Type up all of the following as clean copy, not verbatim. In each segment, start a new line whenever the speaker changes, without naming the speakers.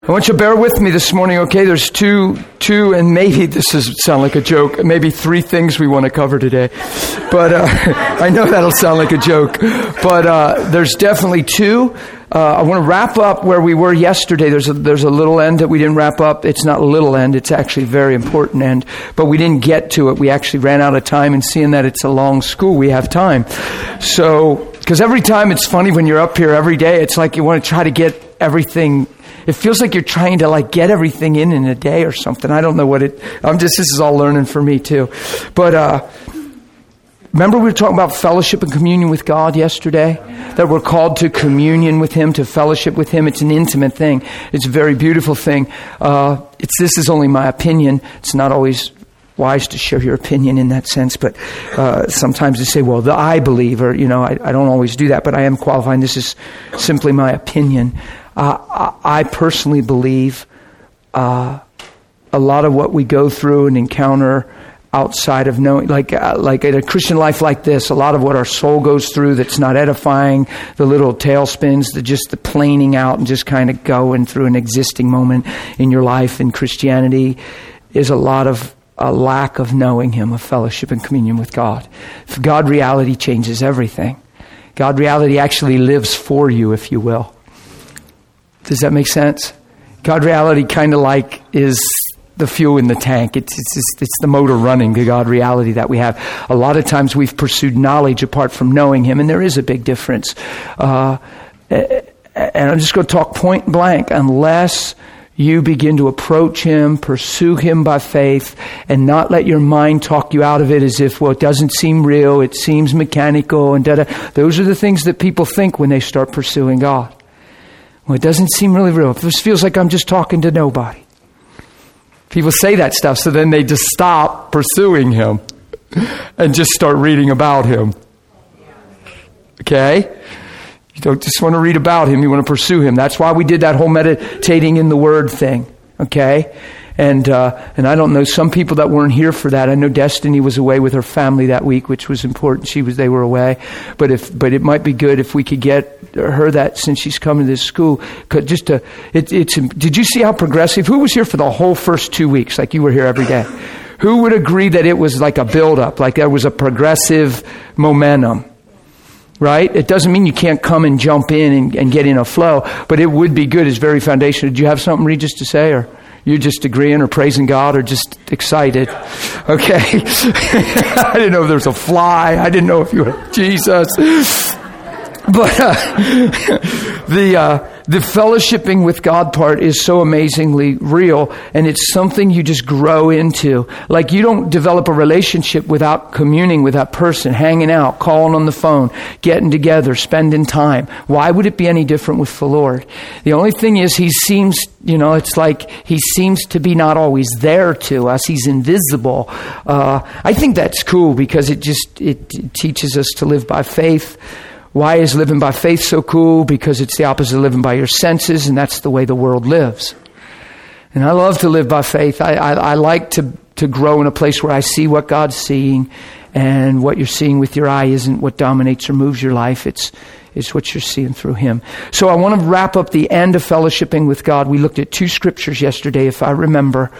I want you to bear with me this morning, okay? There's two, and maybe this is sound like a joke, maybe 3 things we want to cover today. But I know that'll sound like a joke. But there's definitely 2. I want to wrap up where we were yesterday. There's a little end that we didn't wrap up. It's not a little end. It's actually a very important end. But we didn't get to it. We actually ran out of time, and seeing that it's a long school, we have time. So, because every time it's funny when you're up here every day, it's like you want to try to get everything. It feels like you're trying to get everything in a day or something. I don't know what this is all learning for me too. But remember we were talking about fellowship and communion with God yesterday? That we're called to communion with Him, to fellowship with Him. It's an intimate thing. It's a very beautiful thing. This is only my opinion. It's not always wise to share your opinion in that sense, but sometimes they say, well, I believe, or, I don't always do that, but I am qualifying. This is simply my opinion. I personally believe a lot of what we go through and encounter outside of knowing, like in a Christian life like this, a lot of what our soul goes through that's not edifying, the little tailspins, the planing out and just kind of going through an existing moment in your life in Christianity, is a lot of a lack of knowing Him, of fellowship and communion with God. God reality changes everything. God reality actually lives for you, if you will. Does that make sense? God reality kind of is the fuel in the tank. It's the motor running, the God reality that we have. A lot of times we've pursued knowledge apart from knowing Him, and there is a big difference. And I'm just going to talk point blank. Unless you begin to approach Him, pursue Him by faith, and not let your mind talk you out of it as if, well, it doesn't seem real, it seems mechanical, and da-da. Those are the things that people think when they start pursuing God. Well, it doesn't seem really real. This feels like I'm just talking to nobody. People say that stuff, so then they just stop pursuing Him and just start reading about Him. Okay? You don't just want to read about Him, you want to pursue Him. That's why we did that whole meditating in the Word thing. Okay? And I don't know, some people that weren't here for that. I know Destiny was away with her family that week, which was important. They were away. But it might be good if we could get her that, since she's coming to this school. Did you see how progressive? Who was here for the whole first 2 weeks? Like you were here every day. Who would agree that it was like a build-up, like there was a progressive momentum? Right? It doesn't mean you can't come and jump in and get in a flow, but it would be good. It's very foundational. Did you have something, Regis, to say, or you're just agreeing or praising God or just excited? Okay. I didn't know if there was a fly. I didn't know if you were Jesus. But the fellowshipping with God part is so amazingly real, and it's something you just grow into. Like, you don't develop a relationship without communing with that person, hanging out, calling on the phone, getting together, spending time. Why would it be any different with the Lord? The only thing is, He seems, it's like He seems to be not always there to us. He's invisible. I think that's cool because it teaches us to live by faith. Why is living by faith so cool? Because it's the opposite of living by your senses, and that's the way the world lives. And I love to live by faith. I like to grow in a place where I see what God's seeing, and what you're seeing with your eye isn't what dominates or moves your life. It's what you're seeing through Him. So I want to wrap up the end of fellowshipping with God. We looked at 2 scriptures yesterday, if I remember.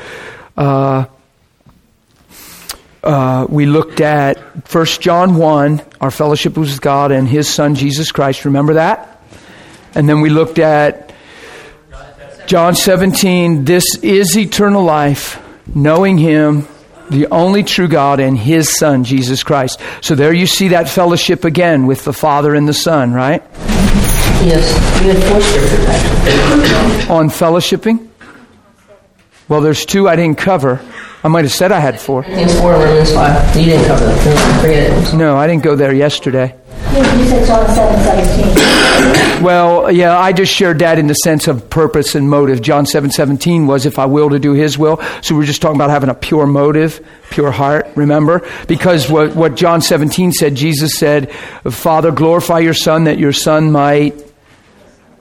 We looked at 1 John 1, our fellowship with God and His Son, Jesus Christ. Remember that? And then we looked at John 17, this is eternal life, knowing Him, the only true God, and His Son, Jesus Christ. So there you see that fellowship again with the Father and the Son, right?
Yes, we had 4 scriptures.
On fellowshipping? Well, there's 2 I didn't cover. I might have said I had 4.
It's 4 and Romans 5. You didn't cover that. Forget it.
No, I didn't go there yesterday.
You said John 7:17.
Well, yeah, I just shared that in the sense of purpose and motive. John 7:17 was, if I will to do His will. So we're just talking about having a pure motive, pure heart, remember? Because what John 17 said, Jesus said, Father, glorify your Son, that your Son might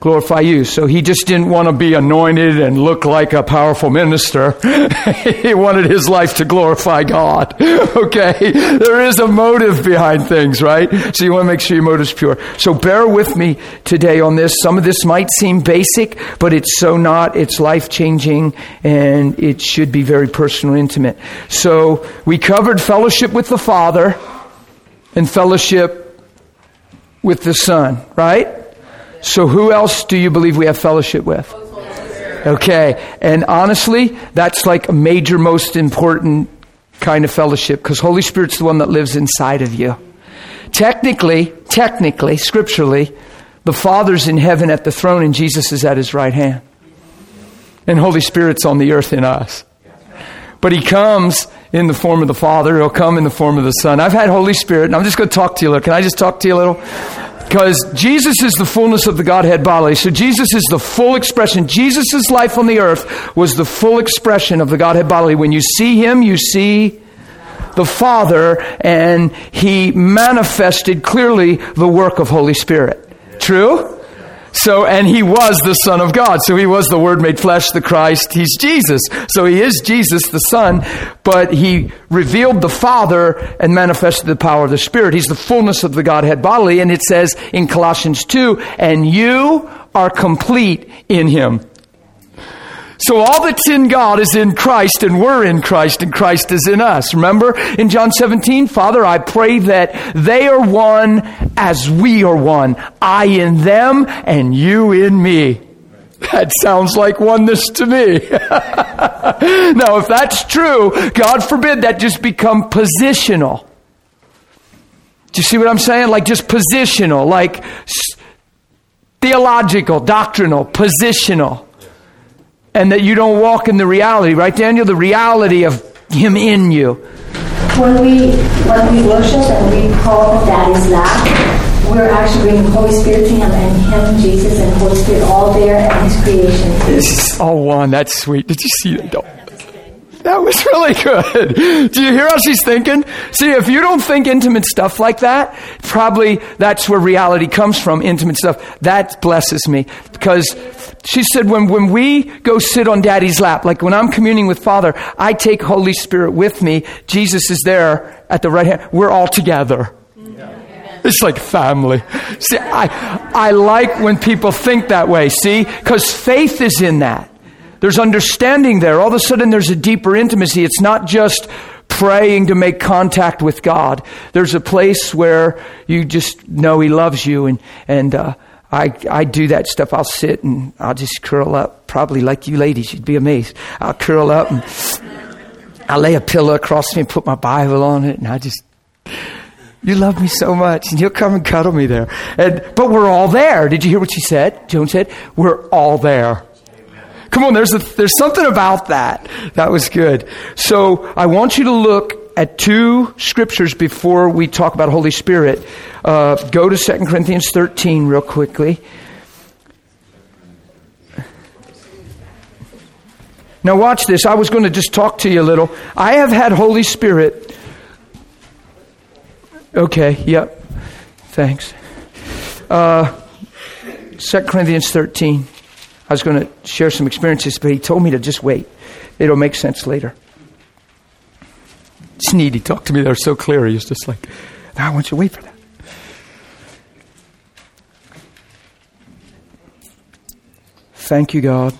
glorify you. So he just didn't want to be anointed and look like a powerful minister. He wanted his life to glorify God. Okay? There is a motive behind things, right? So you want to make sure your motive's pure. So bear with me today on this. Some of this might seem basic, but it's so not. It's life-changing, and it should be very personal, intimate. So we covered fellowship with the Father and fellowship with the Son, right? So who else do you believe we have fellowship with? Okay. And honestly, that's like a major, most important kind of fellowship, because Holy Spirit's the one that lives inside of you. Technically, scripturally, the Father's in heaven at the throne and Jesus is at his right hand. And Holy Spirit's on the earth in us. But he comes in the form of the Father. He'll come in the form of the Son. I've had Holy Spirit, and I'm just going to talk to you a little. Can I just talk to you a little? Because Jesus is the fullness of the Godhead bodily. So Jesus is the full expression. Jesus' life on the earth was the full expression of the Godhead bodily. When you see him, you see the Father, and he manifested clearly the work of Holy Spirit. True? So, and he was the Son of God. So he was the Word made flesh, the Christ. He's Jesus. So he is Jesus, the Son, but he revealed the Father and manifested the power of the Spirit. He's the fullness of the Godhead bodily. And it says in Colossians 2, and you are complete in him. So all that's in God is in Christ, and we're in Christ, and Christ is in us. Remember in John 17, Father, I pray that they are one as we are one. I in them, and you in me. That sounds like oneness to me. Now, if that's true, God forbid that just become positional. Do you see what I'm saying? Like just positional, like theological, doctrinal, positional. And that you don't walk in the reality, right, Daniel? The reality of him in you.
When we worship and we call Daddy's lap, we're actually bringing Holy Spirit to him, and him, Jesus, and Holy Spirit all there, and his creation.
It's all one. That's sweet. Did you see that? That was really good. Do you hear how she's thinking? See, if you don't think intimate stuff like that, probably that's where reality comes from, intimate stuff. That blesses me. Because she said when we go sit on Daddy's lap, like when I'm communing with Father, I take Holy Spirit with me. Jesus is there at the right hand. We're all together. It's like family. See, I like when people think that way, see? Because faith is in that. There's understanding there. All of a sudden there's a deeper intimacy. It's not just praying to make contact with God. There's a place where you just know he loves you. And I do that stuff. I'll sit and I'll just curl up. Probably like you ladies, you'd be amazed. I'll curl up and I'll lay a pillow across me and put my Bible on it. And I just, you love me so much. And you'll come and cuddle me there. But we're all there. Did you hear what she said? Joan said, we're all there. Come on, there's something about that. That was good. So I want you to look at two scriptures before we talk about Holy Spirit. Go to 2 Corinthians 13 real quickly. Now watch this. I was going to just talk to you a little. I have had Holy Spirit. Okay, yep. Thanks. 2 Corinthians 13. I was going to share some experiences, but he told me to just wait. It'll make sense later. It's neat. He talked to me there so clear. He was just like, I want you to wait for that. Thank you, God.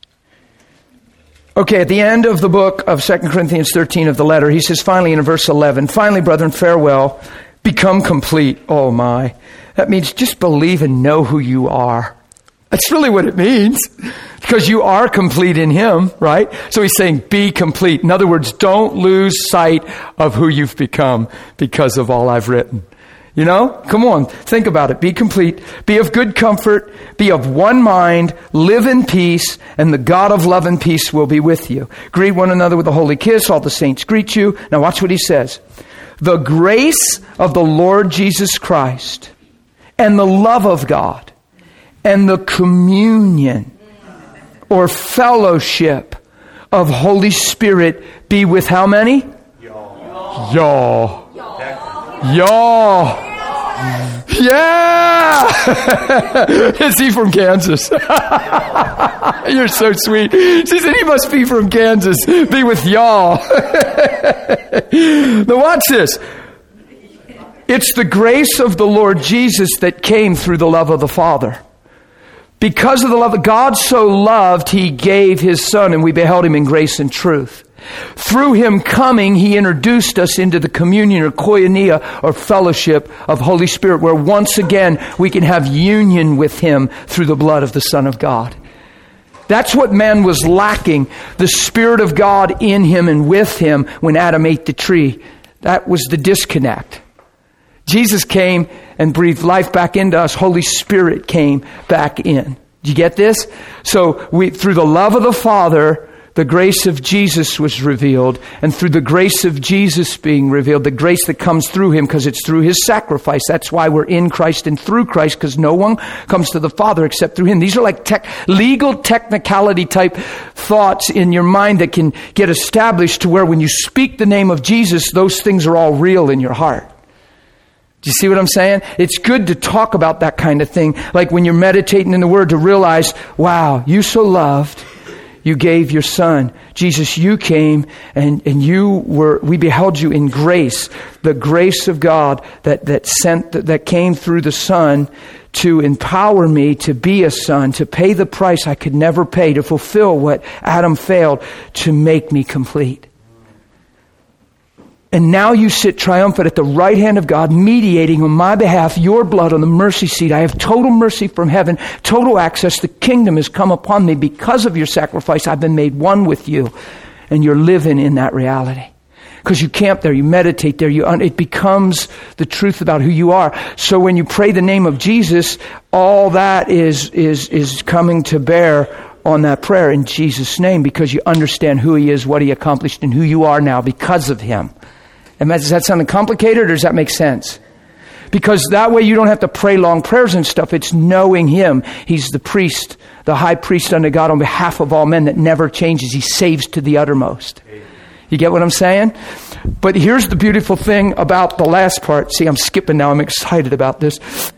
Okay, at the end of the book of 2 Corinthians 13 of the letter, he says finally in verse 11, finally, brethren, farewell, become complete. Oh my. That means just believe and know who you are. That's really what it means. Because you are complete in him, right? So he's saying, be complete. In other words, don't lose sight of who you've become because of all I've written. You know? Come on. Think about it. Be complete. Be of good comfort. Be of one mind. Live in peace. And the God of love and peace will be with you. Greet one another with a holy kiss. All the saints greet you. Now watch what he says. The grace of the Lord Jesus Christ and the love of God and the communion or fellowship of Holy Spirit be with how many? Y'all. Yeah! Is he from Kansas? You're so sweet. She said, he must be from Kansas. Be with y'all. Now watch this. It's the grace of the Lord Jesus that came through the love of the Father. Because of the love that God so loved, He gave His Son, and we beheld Him in grace and truth. Through Him coming, He introduced us into the communion or koinonia or fellowship of Holy Spirit, where once again we can have union with Him through the blood of the Son of God. That's what man was lacking, the Spirit of God in him and with him when Adam ate the tree. That was the disconnect. Jesus came and breathed life back into us. Holy Spirit came back in. Do you get this? So through the love of the Father, the grace of Jesus was revealed. And through the grace of Jesus being revealed, the grace that comes through Him, because it's through His sacrifice. That's why we're in Christ and through Christ, because no one comes to the Father except through Him. These are like legal technicality type thoughts in your mind that can get established to where when you speak the name of Jesus, those things are all real in your heart. Do you see what I'm saying? It's good to talk about that kind of thing. Like when you're meditating in the Word, to realize, wow, you so loved, you gave your Son. Jesus, you came and we beheld you in grace. The grace of God that came through the Son to empower me to be a son, to pay the price I could never pay, to fulfill what Adam failed, to make me complete. And now you sit triumphant at the right hand of God, mediating on my behalf your blood on the mercy seat. I have total mercy from heaven, total access. The kingdom has come upon me because of your sacrifice. I've been made one with you. And you're living in that reality. Because you camp there, you meditate there, it becomes the truth about who you are. So when you pray the name of Jesus, all that is coming to bear on that prayer in Jesus' name, because you understand who He is, what He accomplished, and who you are now because of Him. And does that sound complicated, or does that make sense? Because that way you don't have to pray long prayers and stuff. It's knowing Him. He's the priest, the high priest unto God on behalf of all men that never changes. He saves to the uttermost. You get what I'm saying? But here's the beautiful thing about the last part. See, I'm skipping now. I'm excited about this.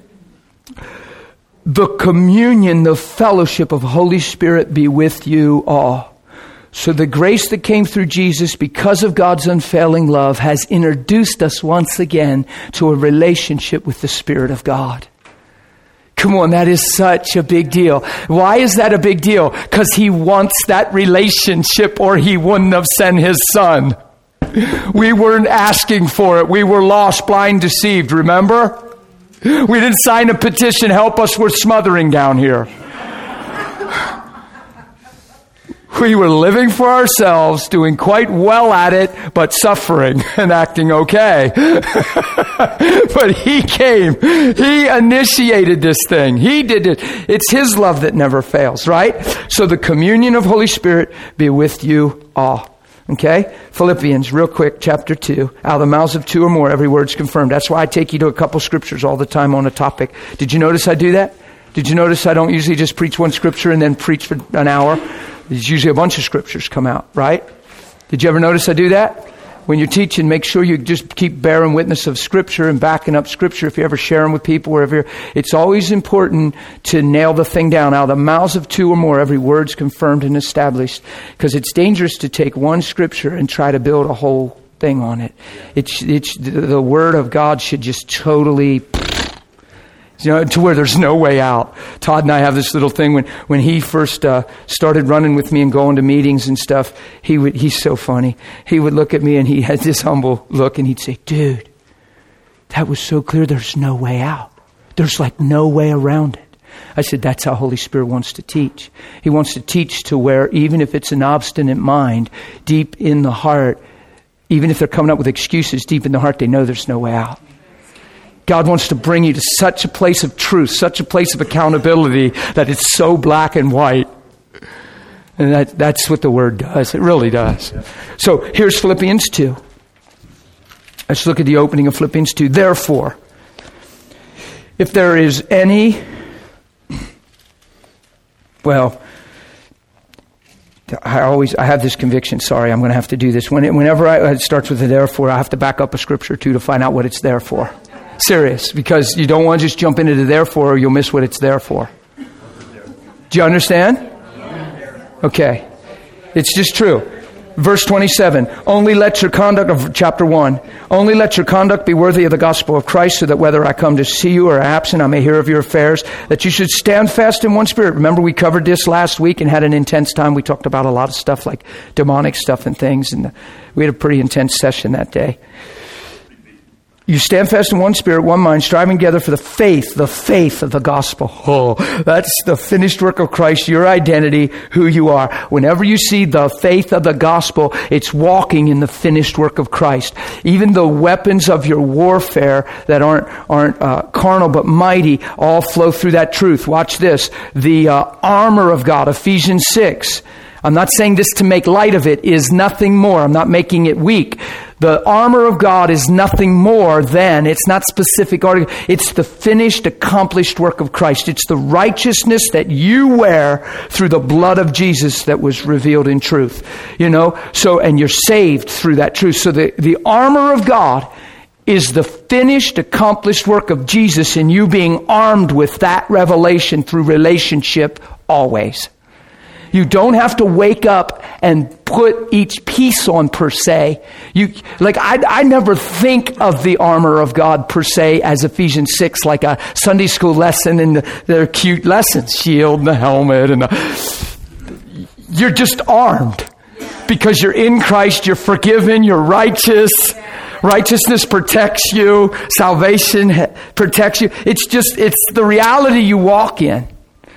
The communion, the fellowship of Holy Spirit be with you all. So the grace that came through Jesus because of God's unfailing love has introduced us once again to a relationship with the Spirit of God. Come on, that is such a big deal. Why is that a big deal? Because He wants that relationship, or He wouldn't have sent His Son. We weren't asking for it. We were lost, blind, deceived, remember? We didn't sign a petition, help us, we're smothering down here. We were living for ourselves, doing quite well at it, but suffering and acting okay. But He came. He initiated this thing. He did it. It's His love that never fails, right? So the communion of Holy Spirit be with you all. Okay? Philippians, real quick, chapter 2. Out of the mouths of two or more, every word's confirmed. That's why I take you to a couple scriptures all the time on a topic. Did you notice I do that? Did you notice I don't usually just preach one scripture and then preach for an hour? There's usually a bunch of scriptures come out, right? Did you ever notice I do that? When you're teaching, make sure you just keep bearing witness of Scripture and backing up Scripture. If you ever share them with people, wherever it's always important to nail the thing down. Out of the mouths of two or more, every word's confirmed and established. Because it's dangerous to take one Scripture and try to build a whole thing on it. It's the Word of God should just totally... to where there's no way out. Todd and I have this little thing when he first started running with me and going to meetings and stuff. He's so funny. He would look at me and he had this humble look and he'd say, "Dude, that was so clear. There's no way out. There's like no way around it." I said, that's how Holy Spirit wants to teach. He wants to teach to where even if it's an obstinate mind, deep in the heart, even if they're coming up with excuses, deep in the heart, they know there's no way out. God wants to bring you to such a place of truth, such a place of accountability that it's so black and white. And that's what the Word does. It really does. So here's Philippians 2. Let's look at the opening of Philippians 2. Therefore, if there is any... Well, I have this conviction. Sorry, I'm going to have to do this. Whenever it starts with a therefore, I have to back up a scripture too to find out what it's there for. Serious, because you don't want to just jump into the therefore or you'll miss what it's there for. Do you understand? Okay. It's just true. Verse 27, only let your conduct of chapter 1, only let your conduct be worthy of the gospel of Christ, so that whether I come to see you or absent, I may hear of your affairs, that you should stand fast in one spirit. Remember, we covered this last week and had an intense time. We talked about a lot of stuff like demonic stuff and things, and we had a pretty intense session that day. You stand fast in one spirit, one mind, striving together for the faith of the gospel. Oh, that's the finished work of Christ, your identity, who you are. Whenever you see the faith of the gospel, it's walking in the finished work of Christ. Even the weapons of your warfare that aren't carnal but mighty all flow through that truth. Watch this. The armor of God, Ephesians 6. I'm not saying this to make light of it, is nothing more. I'm not making it weak. The armor of God is nothing more than, it's not specific article, it's the finished, accomplished work of Christ. It's the righteousness that you wear through the blood of Jesus that was revealed in truth. You know, so, and you're saved through that truth. So the armor of God is the finished, accomplished work of Jesus, and you being armed with that revelation through relationship always. You don't have to wake up and put each piece on per se. I never think of the armor of God per se as Ephesians 6, like a Sunday school lesson and their cute lessons, shield and the helmet. You're just armed because you're in Christ, you're forgiven, you're righteous. Righteousness protects you. Salvation protects you. It's the reality you walk in.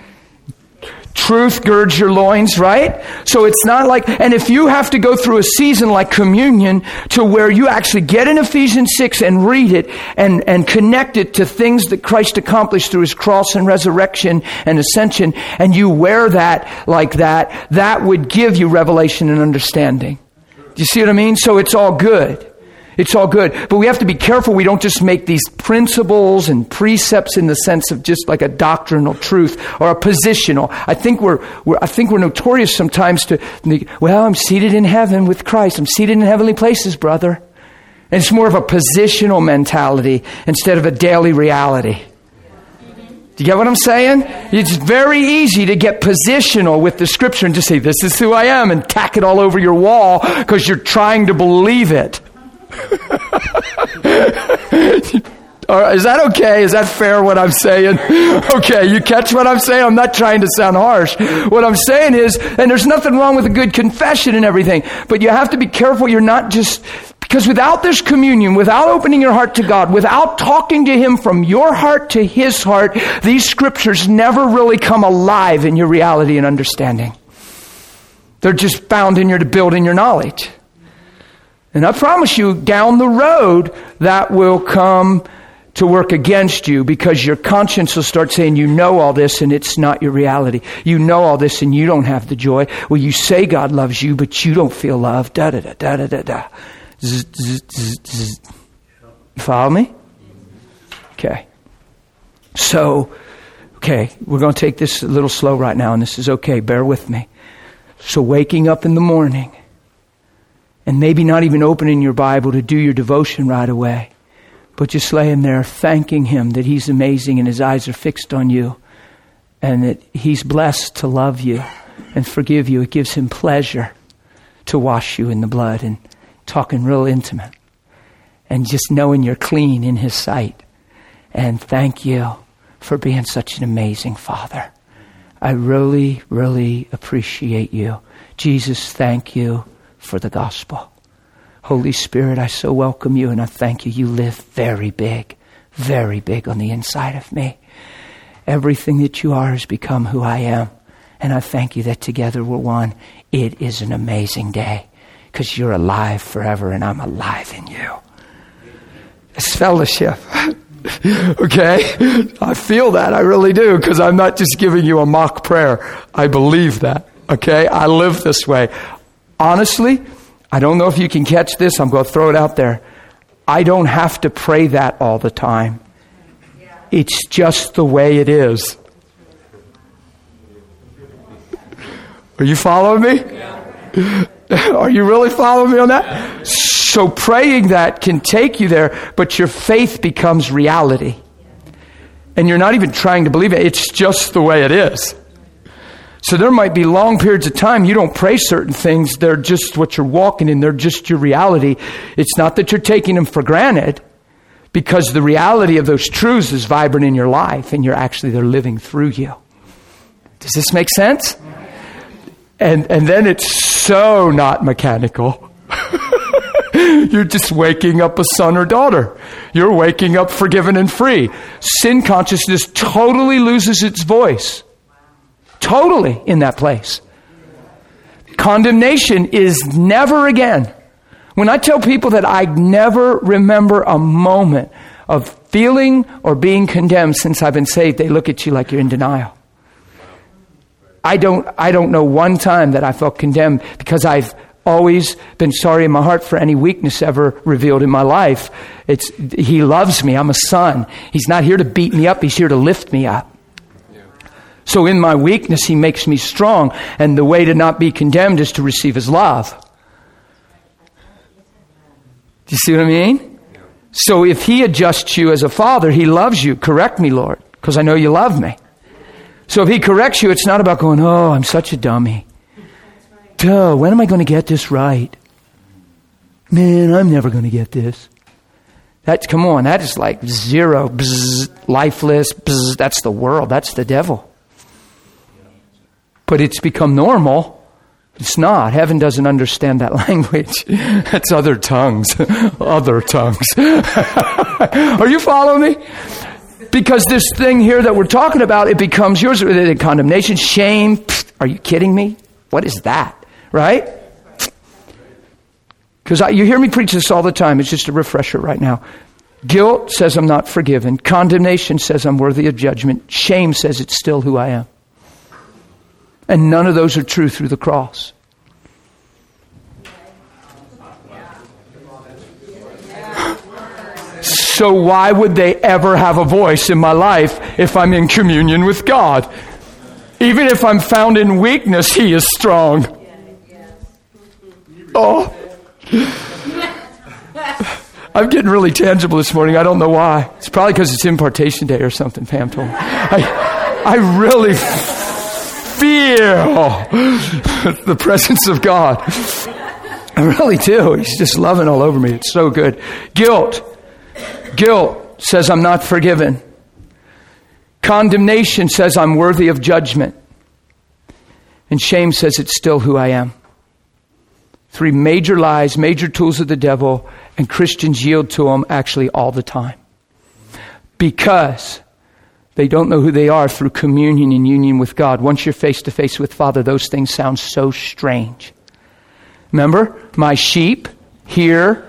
Truth girds your loins, right? So it's not like, and if you have to go through a season like communion to where you actually get in Ephesians 6 and read it and connect it to things that Christ accomplished through His cross and resurrection and ascension, and you wear that like that, that would give you revelation and understanding. Do you see what I mean? So it's all good. It's all good. But we have to be careful we don't just make these principles and precepts in the sense of just like a doctrinal truth or a positional. I think we're notorious sometimes to, well, I'm seated in heaven with Christ. I'm seated in heavenly places, brother. And it's more of a positional mentality instead of a daily reality. Do you get what I'm saying? It's very easy to get positional with the Scripture and just say, this is who I am, and tack it all over your wall because you're trying to believe it. Is that okay? Is that fair what I'm saying? Okay, you catch what I'm saying? I'm not trying to sound harsh. What I'm saying is, and there's nothing wrong with a good confession and everything, but you have to be careful you're not just, because without this communion, without opening your heart to God, without talking to Him from your heart to His heart, these Scriptures never really come alive in your reality and understanding. They're just bound in to build in your knowledge. And I promise you, down the road, that will come to work against you because your conscience will start saying, you know all this and it's not your reality. You know all this and you don't have the joy. Well, you say God loves you, but you don't feel love. Da-da-da-da-da-da-da. Zzz, zzz, zzz, zzz. You follow me? Okay. So, okay, we're going to take this a little slow right now, and this is okay. Bear with me. So waking up in the morning, and maybe not even opening your Bible to do your devotion right away, but just laying there thanking Him that He's amazing and His eyes are fixed on you and that He's blessed to love you and forgive you. It gives Him pleasure to wash you in the blood, and talking real intimate and just knowing you're clean in His sight. And thank you for being such an amazing Father. I really, really appreciate you. Jesus, thank you for the gospel. Holy Spirit, I so welcome you and I thank you. You live very big on the inside of me. Everything that you are has become who I am. And I thank you that together we're one. It is an amazing day because you're alive forever and I'm alive in you. It's fellowship. Okay? I feel that. I really do, because I'm not just giving you a mock prayer. I believe that. Okay? I live this way. Honestly, I don't know if you can catch this. I'm going to throw it out there. I don't have to pray that all the time. It's just the way it is. Are you following me? Are you really following me on that? So praying that can take you there, but your faith becomes reality. And you're not even trying to believe it. It's just the way it is. So there might be long periods of time you don't pray certain things. They're just what you're walking in. They're just your reality. It's not that you're taking them for granted, because the reality of those truths is vibrant in your life, and they're living through you. Does this make sense? And then it's so not mechanical. You're just waking up a son or daughter. You're waking up forgiven and free. Sin consciousness totally loses its voice. Totally in that place. Condemnation is never again. When I tell people that I never remember a moment of feeling or being condemned since I've been saved, they look at you like you're in denial. I don't know one time that I felt condemned, because I've always been sorry in my heart for any weakness ever revealed in my life. He loves me. I'm a son. He's not here to beat me up. He's here to lift me up. So in my weakness, He makes me strong. And the way to not be condemned is to receive His love. Do you see what I mean? So if He adjusts you as a father, He loves you. Correct me, Lord, because I know you love me. So if He corrects you, it's not about going, oh, I'm such a dummy. Duh, when am I going to get this right? Man, I'm never going to get this. Come on, that is like zero, bzz, lifeless, bzz, that's the world, that's the devil. But it's become normal. It's not. Heaven doesn't understand that language. That's other tongues. Other tongues. Are you following me? Because this thing here that we're talking about, it becomes yours. Condemnation, shame. Pfft, are you kidding me? What is that? Right? Because you hear me preach this all the time. It's just a refresher right now. Guilt says I'm not forgiven. Condemnation says I'm worthy of judgment. Shame says it's still who I am. And none of those are true through the cross. So why would they ever have a voice in my life if I'm in communion with God? Even if I'm found in weakness, He is strong. Oh. I'm getting really tangible this morning. I don't know why. It's probably because it's impartation day or something, Pam told me. I really feel the presence of God. I really do. He's just loving all over me. It's so good. Guilt says I'm not forgiven. Condemnation says I'm worthy of judgment. And shame says it's still who I am. 3 major lies, major tools of the devil, and Christians yield to them actually all the time. Because they don't know who they are through communion and union with God. Once you're face to face with Father, those things sound so strange. Remember, my sheep hear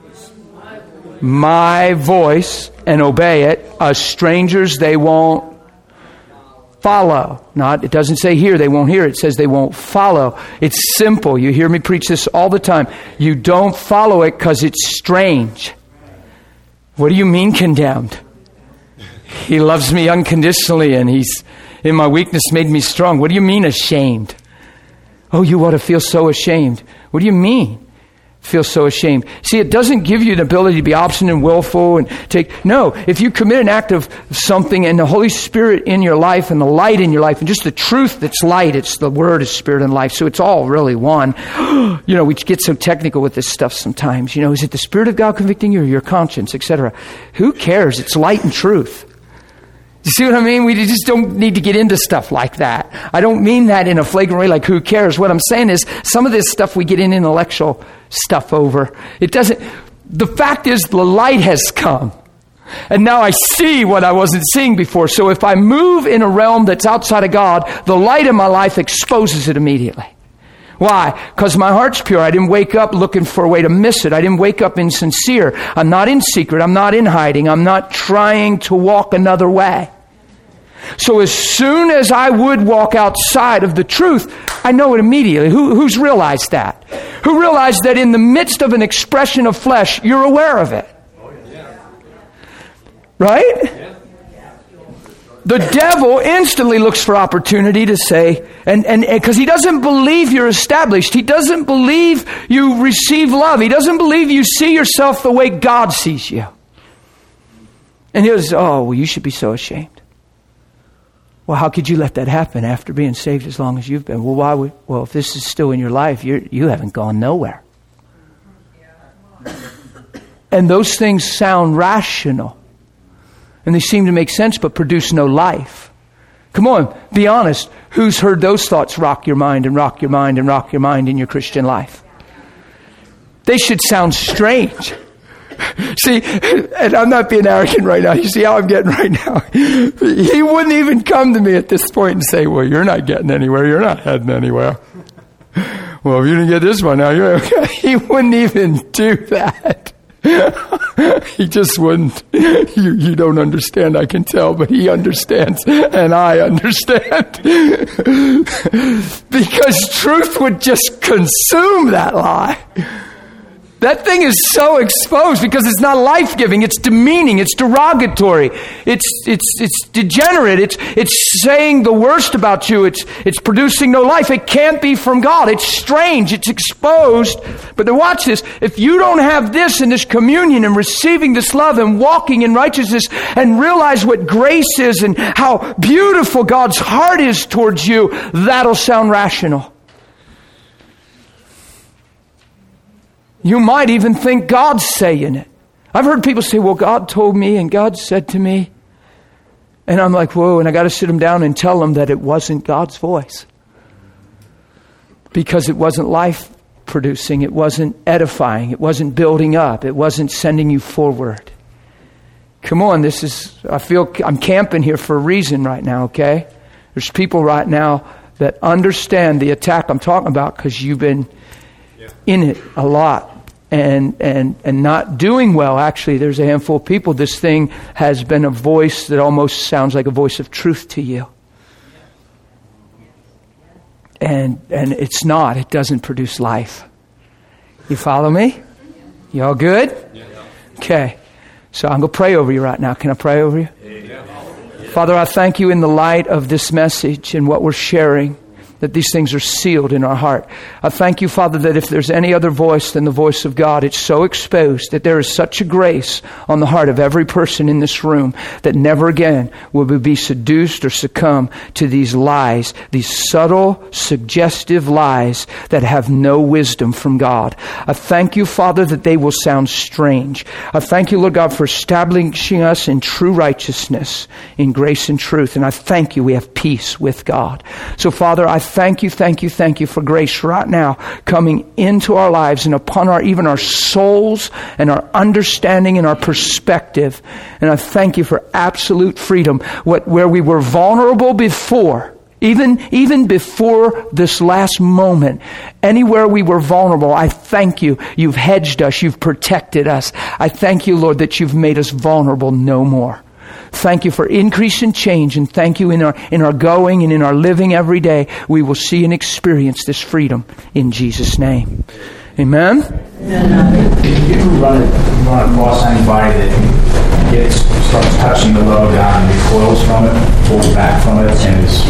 my voice and obey it. As strangers, they won't follow. It doesn't say here they won't hear. It says they won't follow. It's simple. You hear me preach this all the time. You don't follow it because it's strange. What do you mean condemned? He loves me unconditionally, and He's in my weakness made me strong. What do you mean ashamed? Oh, you ought to feel so ashamed. What do you mean? Feel so ashamed. See, it doesn't give you the ability to be obstinate and willful and no, if you commit an act of something and the Holy Spirit in your life and the light in your life and just the truth that's light, it's the Word is Spirit and life. So it's all really one. We get so technical with this stuff sometimes. Is it the Spirit of God convicting you or your conscience, etc.? Who cares? It's light and truth. You see what I mean? We just don't need to get into stuff like that. I don't mean that in a flagrant way, like who cares? What I'm saying is some of this stuff we get in intellectual stuff over. It doesn't. The fact is the light has come. And now I see what I wasn't seeing before. So if I move in a realm that's outside of God, the light in my life exposes it immediately. Why? Because my heart's pure. I didn't wake up looking for a way to miss it. I didn't wake up insincere. I'm not in secret. I'm not in hiding. I'm not trying to walk another way. So as soon as I would walk outside of the truth, I know it immediately. Who's realized that? Who realized that in the midst of an expression of flesh, you're aware of it? Right? the devil instantly looks for opportunity to say, and because he doesn't believe you're established. He doesn't believe you receive love. He doesn't believe you see yourself the way God sees you. And he goes, oh, well, you should be so ashamed. Well, how could you let that happen after being saved as long as you've been? Well, if this is still in your life, you haven't gone nowhere. And those things sound rational. And they seem to make sense, but produce no life. Come on, be honest. Who's heard those thoughts rock your mind and rock your mind and rock your mind in your Christian life? They should sound strange. See, and I'm not being arrogant right now. You see how I'm getting right now? He wouldn't even come to me at this point and say, well, you're not getting anywhere. You're not heading anywhere. Well, if you didn't get this one now, you're okay. He wouldn't even do that. He just wouldn't. You don't understand, I can tell, but he understands and I understand. Because truth would just consume that lie. That thing is so exposed because it's not life-giving. It's demeaning. It's derogatory. It's degenerate. It's saying the worst about you. It's producing no life. It can't be from God. It's strange. It's exposed. But then watch this. If you don't have this in this communion and receiving this love and walking in righteousness and realize what grace is and how beautiful God's heart is towards you, that'll sound rational. You might even think God's saying it. I've heard people say, well, God told me and God said to me. And I'm like, whoa, and I got to sit them down and tell them that it wasn't God's voice. Because it wasn't life producing. It wasn't edifying. It wasn't building up. It wasn't sending you forward. Come on, I feel I'm camping here for a reason right now, okay? There's people right now that understand the attack I'm talking about because you've been in it a lot. And not doing well. Actually, there's a handful of people. This thing has been a voice that almost sounds like a voice of truth to you. And it's not. It doesn't produce life. You follow me? You all good? Okay. So I'm going to pray over you right now. Can I pray over you? Father, I thank you in the light of this message and what we're sharing, that these things are sealed in our heart. I thank you, Father, that if there's any other voice than the voice of God, it's so exposed that there is such a grace on the heart of every person in this room that never again will we be seduced or succumb to these lies, these subtle, suggestive lies that have no wisdom from God. I thank you, Father, that they will sound strange. I thank you, Lord God, for establishing us in true righteousness, in grace and truth. And I thank you we have peace with God. So, Father, I thank you for grace right now coming into our lives and upon even our souls and our understanding and our perspective. And I thank you for absolute freedom. Where we were vulnerable before, even before this last moment, anywhere we were vulnerable, I thank you. You've hedged us. You've protected us. I thank you, Lord, that you've made us vulnerable no more. Thank you for increase and change, and thank you in our going and in our living every day. We will see and experience this freedom in Jesus' name. Amen?
If you run across anybody that starts touching the love of God and recoils from it, pulls back from it, and is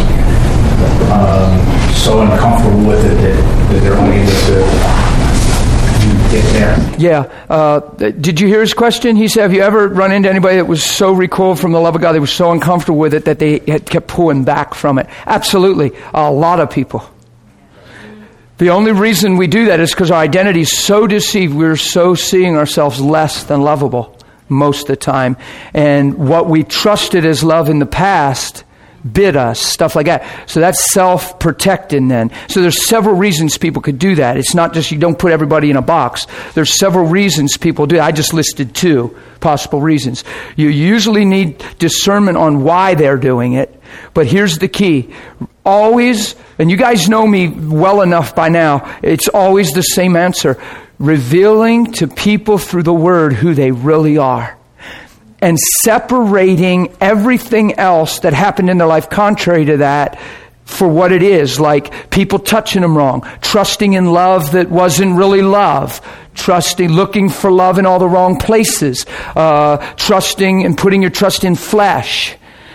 so uncomfortable with it that they're unable to get there.
Yeah. Did you hear his question? He said, have you ever run into anybody that was so recoiled from the love of God, they were so uncomfortable with it that they had kept pulling back from it? Absolutely. A lot of people. The only reason we do that is because our identity is so deceived. We're so seeing ourselves less than lovable most of the time. And what we trusted as love in the past bid us, stuff like that. So that's self-protecting then. So there's several reasons people could do that. It's not just you don't put everybody in a box. There's several reasons people do it. I just listed 2 possible reasons. You usually need discernment on why they're doing it. But here's the key. Always, and you guys know me well enough by now, it's always the same answer. Revealing to people through the Word who they really are. And separating everything else that happened in their life contrary to that for what it is, like people touching them wrong, trusting in love that wasn't really love, looking for love in all the wrong places, trusting and putting your trust in flesh.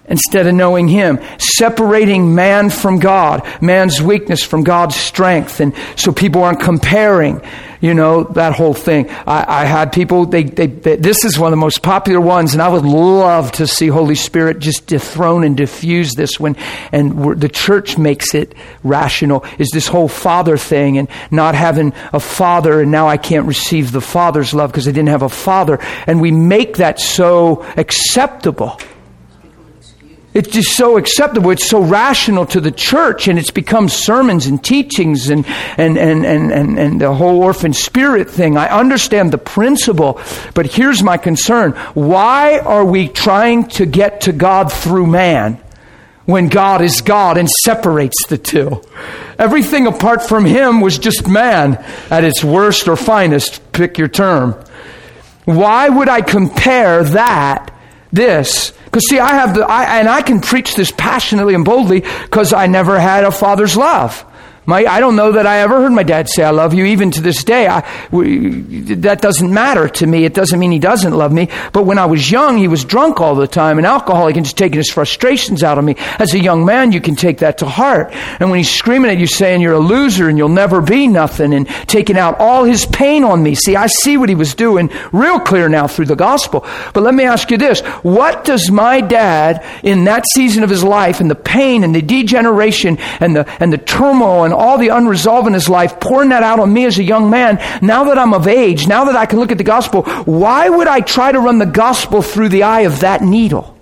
instead of knowing Him, separating man from God, man's weakness from God's strength, and so people aren't comparing, that whole thing. I had people, this is one of the most popular ones, and I would love to see Holy Spirit just dethrone and diffuse this the church makes it rational, is this whole father thing, and not having a father, and now I can't receive the Father's love because I didn't have a father, and we make that so acceptable. It's just so acceptable. It's so rational to the church, and it's become sermons and teachings and the whole orphan spirit thing. I understand the principle, but here's my concern. Why are we trying to get to God through man when God is God and separates the two? Everything apart from Him was just man at its worst or finest. Pick your term. Why would I compare this? Because see, I can preach this passionately and boldly because I never had a father's love. I don't know that I ever heard my dad say, "I love you," even to this day. That doesn't matter to me. It doesn't mean he doesn't love me. But when I was young, he was drunk all the time, and alcoholic, and just taking his frustrations out of me. As a young man, you can take that to heart. And when he's screaming at you, saying you're a loser and you'll never be nothing, and taking out all his pain on me. See, I see what he was doing real clear now through the gospel. But let me ask you this. What does my dad, in that season of his life, and the pain and the degeneration and the turmoil and all the unresolved in his life, pouring that out on me as a young man, now that I'm of age, now that I can look at the gospel, why would I try to run the gospel through the eye of that needle?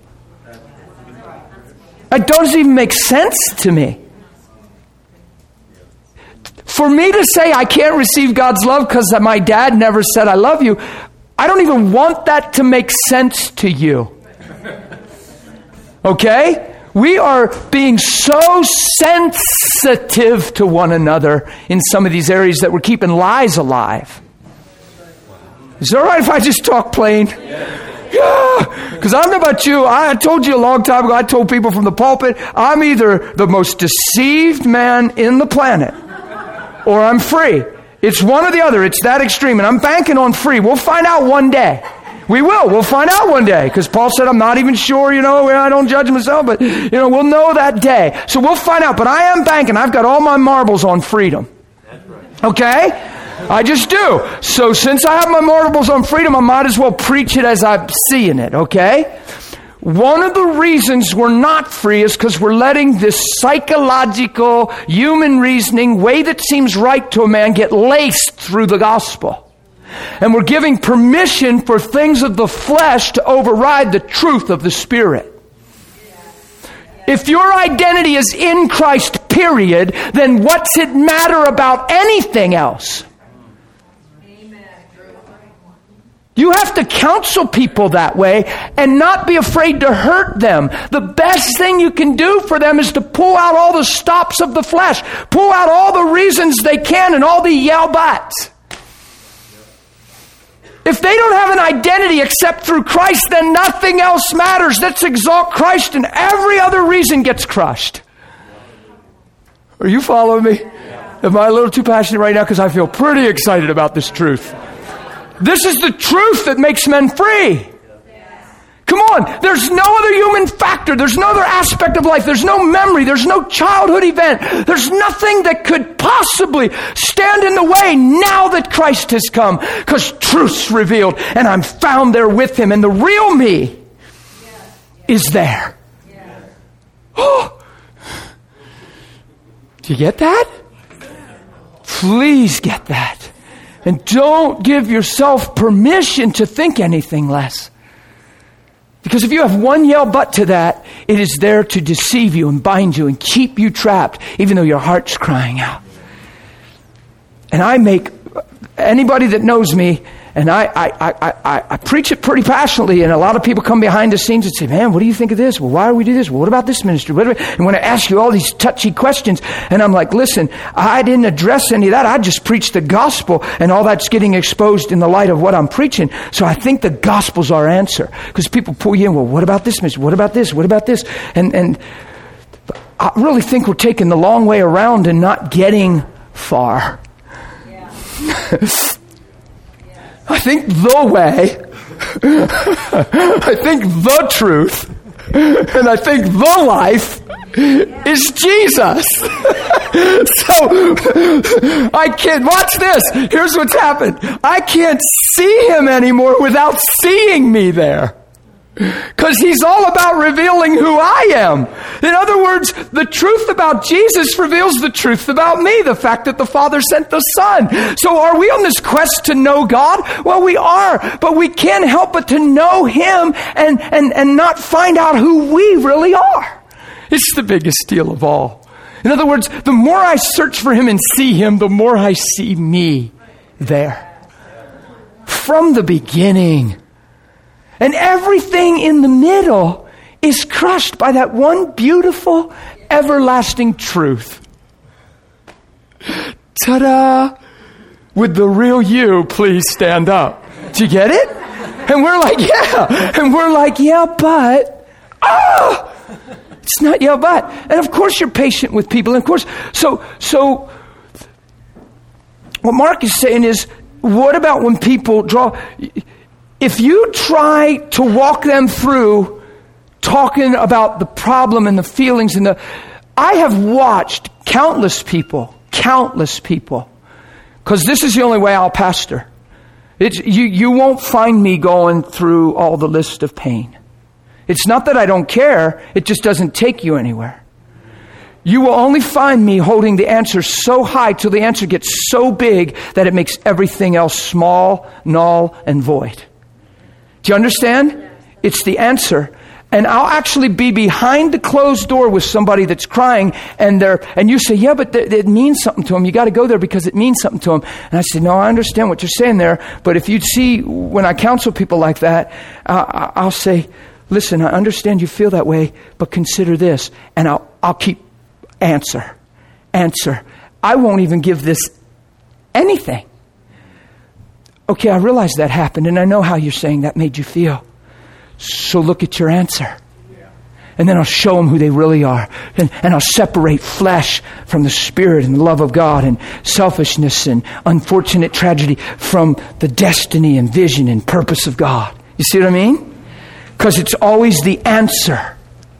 It doesn't even make sense to me. For me to say I can't receive God's love because my dad never said I love you, I don't even want that to make sense to you. Okay? We are being so sensitive to one another in some of these areas that we're keeping lies alive. Is it all right if I just talk plain? Yeah. Because I don't know about you. I told you a long time ago, I told people from the pulpit, I'm either the most deceived man in the planet or I'm free. It's one or the other. It's that extreme. And I'm banking on free. We'll find out one day. We will. We'll find out one day. Because Paul said, I'm not even sure, I don't judge myself, but, we'll know that day. So we'll find out. But I am banking. I've got all my marbles on freedom. Okay? I just do. So since I have my marbles on freedom, I might as well preach it as I'm seeing it. Okay? One of the reasons we're not free is because we're letting this psychological, human reasoning way that seems right to a man get laced through the gospel. And we're giving permission for things of the flesh to override the truth of the Spirit. If your identity is in Christ, period, then what's it matter about anything else? You have to counsel people that way and not be afraid to hurt them. The best thing you can do for them is to pull out all the stops of the flesh. Pull out all the reasons they can and all the yell buts. If they don't have an identity except through Christ, then nothing else matters. Let's exalt Christ and every other reason gets crushed. Are you following me? Am I a little too passionate right now? Because I feel pretty excited about this truth. This is the truth that makes men free. Come on, there's no other human factor. There's no other aspect of life. There's no memory. There's no childhood event. There's nothing that could possibly stand in the way now that Christ has come. Because truth's revealed and I'm found there with Him. And the real me is there. Oh, do you get that? Please get that. And don't give yourself permission to think anything less. Because if you have one yell but to that, it is there to deceive you and bind you and keep you trapped, even though your heart's crying out. And I make anybody that knows me, and I preach it pretty passionately, and a lot of people come behind the scenes and say, man, what do you think of this? Well, why do we do this? Well, what about this ministry? And when I ask you all these touchy questions, and I'm like, listen, I didn't address any of that. I just preached the gospel, and all that's getting exposed in the light of what I'm preaching. So I think the gospel's our answer. Because people pull you in, well, what about this ministry? What about this? What about this? And I really think we're taking the long way around and not getting far. Yeah. I think the way, I think the truth And I think the life is Jesus. So I can't, watch this. Here's what's happened. I can't see him anymore without seeing me there. Because he's all about revealing who I am. In other words, the truth about Jesus reveals the truth about me, the fact that the Father sent the Son. So are we on this quest to know God? Well, we are, but we can't help but to know him and not find out who we really are. It's the biggest deal of all. In other words, the more I search for him and see him, the more I see me there. From the beginning. And everything in the middle is crushed by that one beautiful, everlasting truth. Ta-da! Would the real you please stand up? Do you get it? And we're like, yeah. And we're like, yeah, but. It's not yeah, but. And of course you're patient with people. And of course, so what Mark is saying is, what about when people draw... If you try to walk them through talking about the problem and the feelings I have watched countless people, because this is the only way I'll pastor. You won't find me going through all the list of pain. It's not that I don't care, it just doesn't take you anywhere. You will only find me holding the answer so high till the answer gets so big that it makes everything else small, null, and void. Do you understand? It's the answer. And I'll actually be behind the closed door with somebody that's crying and you say, yeah, but it means something to them. You got to go there because it means something to them. And I say, no, I understand what you're saying there. But if you'd see when I counsel people like that, I'll say, listen, I understand you feel that way, but consider this. And I'll keep answer. I won't even give this anything. Okay, I realize that happened, and I know how you're saying that made you feel. So look at your answer. And then I'll show them who they really are. And I'll separate flesh from the spirit and the love of God, and selfishness and unfortunate tragedy from the destiny and vision and purpose of God. You see what I mean? Because it's always the answer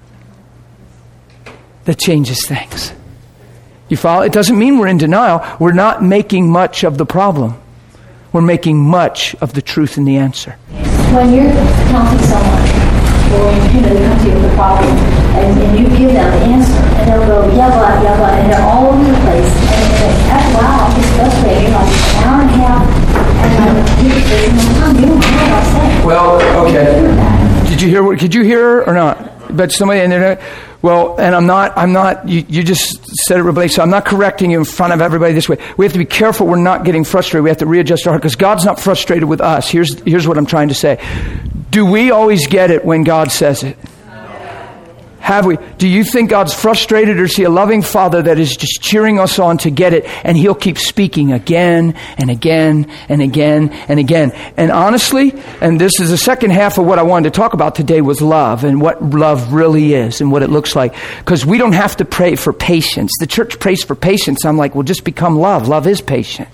that changes things. You follow? It doesn't mean we're in denial. We're not making much of the problem. We're making much of the truth in the answer.
When you're counseling someone, or they come to you with a problem, and you give them the answer, and they'll go, yeah, but, and they're all over the place, and they think, wow, I'm just frustrated, like an hour and a half, and you don't know what I'm saying.
Well, okay. Did you hear or not? But somebody in there, well, and I'm not, you just said it, everybody, so I'm not correcting you in front of everybody this way. We have to be careful we're not getting frustrated. We have to readjust our heart, because God's not frustrated with us. Here's what I'm trying to say. Do we always get it when God says it? Have we? Do you think God's frustrated, or is he a loving Father that is just cheering us on to get it, and he'll keep speaking again and again and again and again? And honestly, and this is the second half of what I wanted to talk about today, was love and what love really is and what it looks like. Because we don't have to pray for patience. The church prays for patience. I'm like, well, just become love. Love is patient.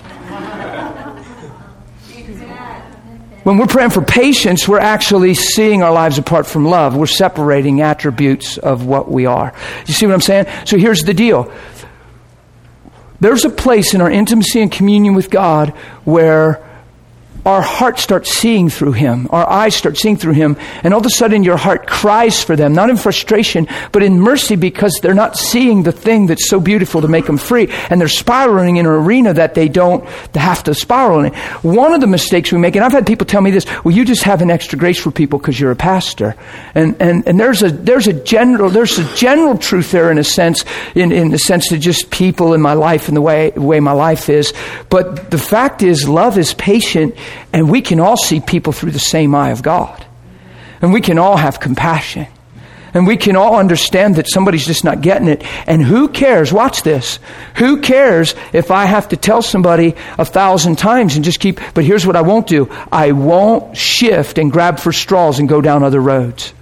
When we're praying for patience, we're actually seeing our lives apart from love. We're separating attributes of what we are. You see what I'm saying? So here's the deal. There's a place in our intimacy and communion with God where our heart starts seeing through him. Our eyes start seeing through him. And all of a sudden your heart cries for them, not in frustration, but in mercy, because they're not seeing the thing that's so beautiful to make them free. And they're spiraling in an arena that they don't have to spiral in. One of the mistakes we make, and I've had people tell me this, well, you just have an extra grace for people because you're a pastor. And there's a general truth there in a sense, in the sense that just people in my life and the way my life is. But the fact is, love is patient. And we can all see people through the same eye of God. And we can all have compassion. And we can all understand that somebody's just not getting it. And who cares? Watch this. Who cares if I have to tell somebody 1,000 times and just keep... But here's what I won't do. I won't shift and grab for straws and go down other roads.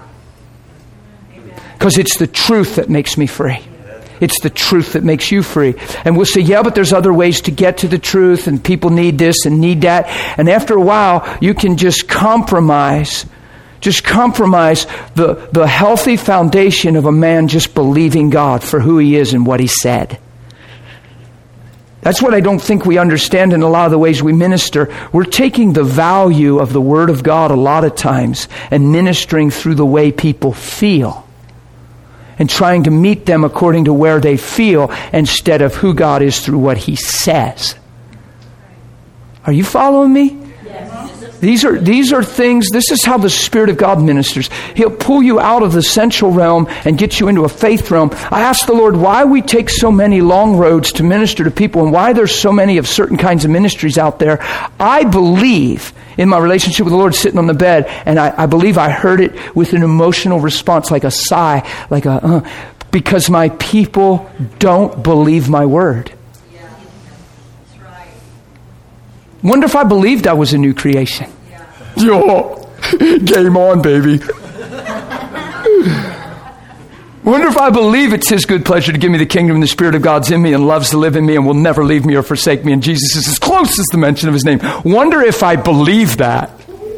Because it's the truth that makes me free. It's the truth that makes you free. And we'll say, yeah, but there's other ways to get to the truth, and people need this and need that. And after a while, you can just compromise just compromise the healthy foundation of a man just believing God for who he is and what he said. That's what I don't think we understand in a lot of the ways we minister. We're taking the value of the Word of God a lot of times and ministering through the way people feel and trying to meet them according to where they feel instead of who God is through what He says. Are you following me? These are things, this is how the Spirit of God ministers. He'll pull you out of the sensual realm and get you into a faith realm. I asked the Lord why we take so many long roads to minister to people and why there's so many of certain kinds of ministries out there. I believe in my relationship with the Lord sitting on the bed, and I believe I heard it with an emotional response, like a sigh, like because my people don't believe my word. Wonder if I believed I was a new creation. Yo, game on, baby. Wonder if I believe it's His good pleasure to give me the kingdom and the Spirit of God's in me and loves to live in me and will never leave me or forsake me, and Jesus is as close as the mention of His name. Wonder if I believe that.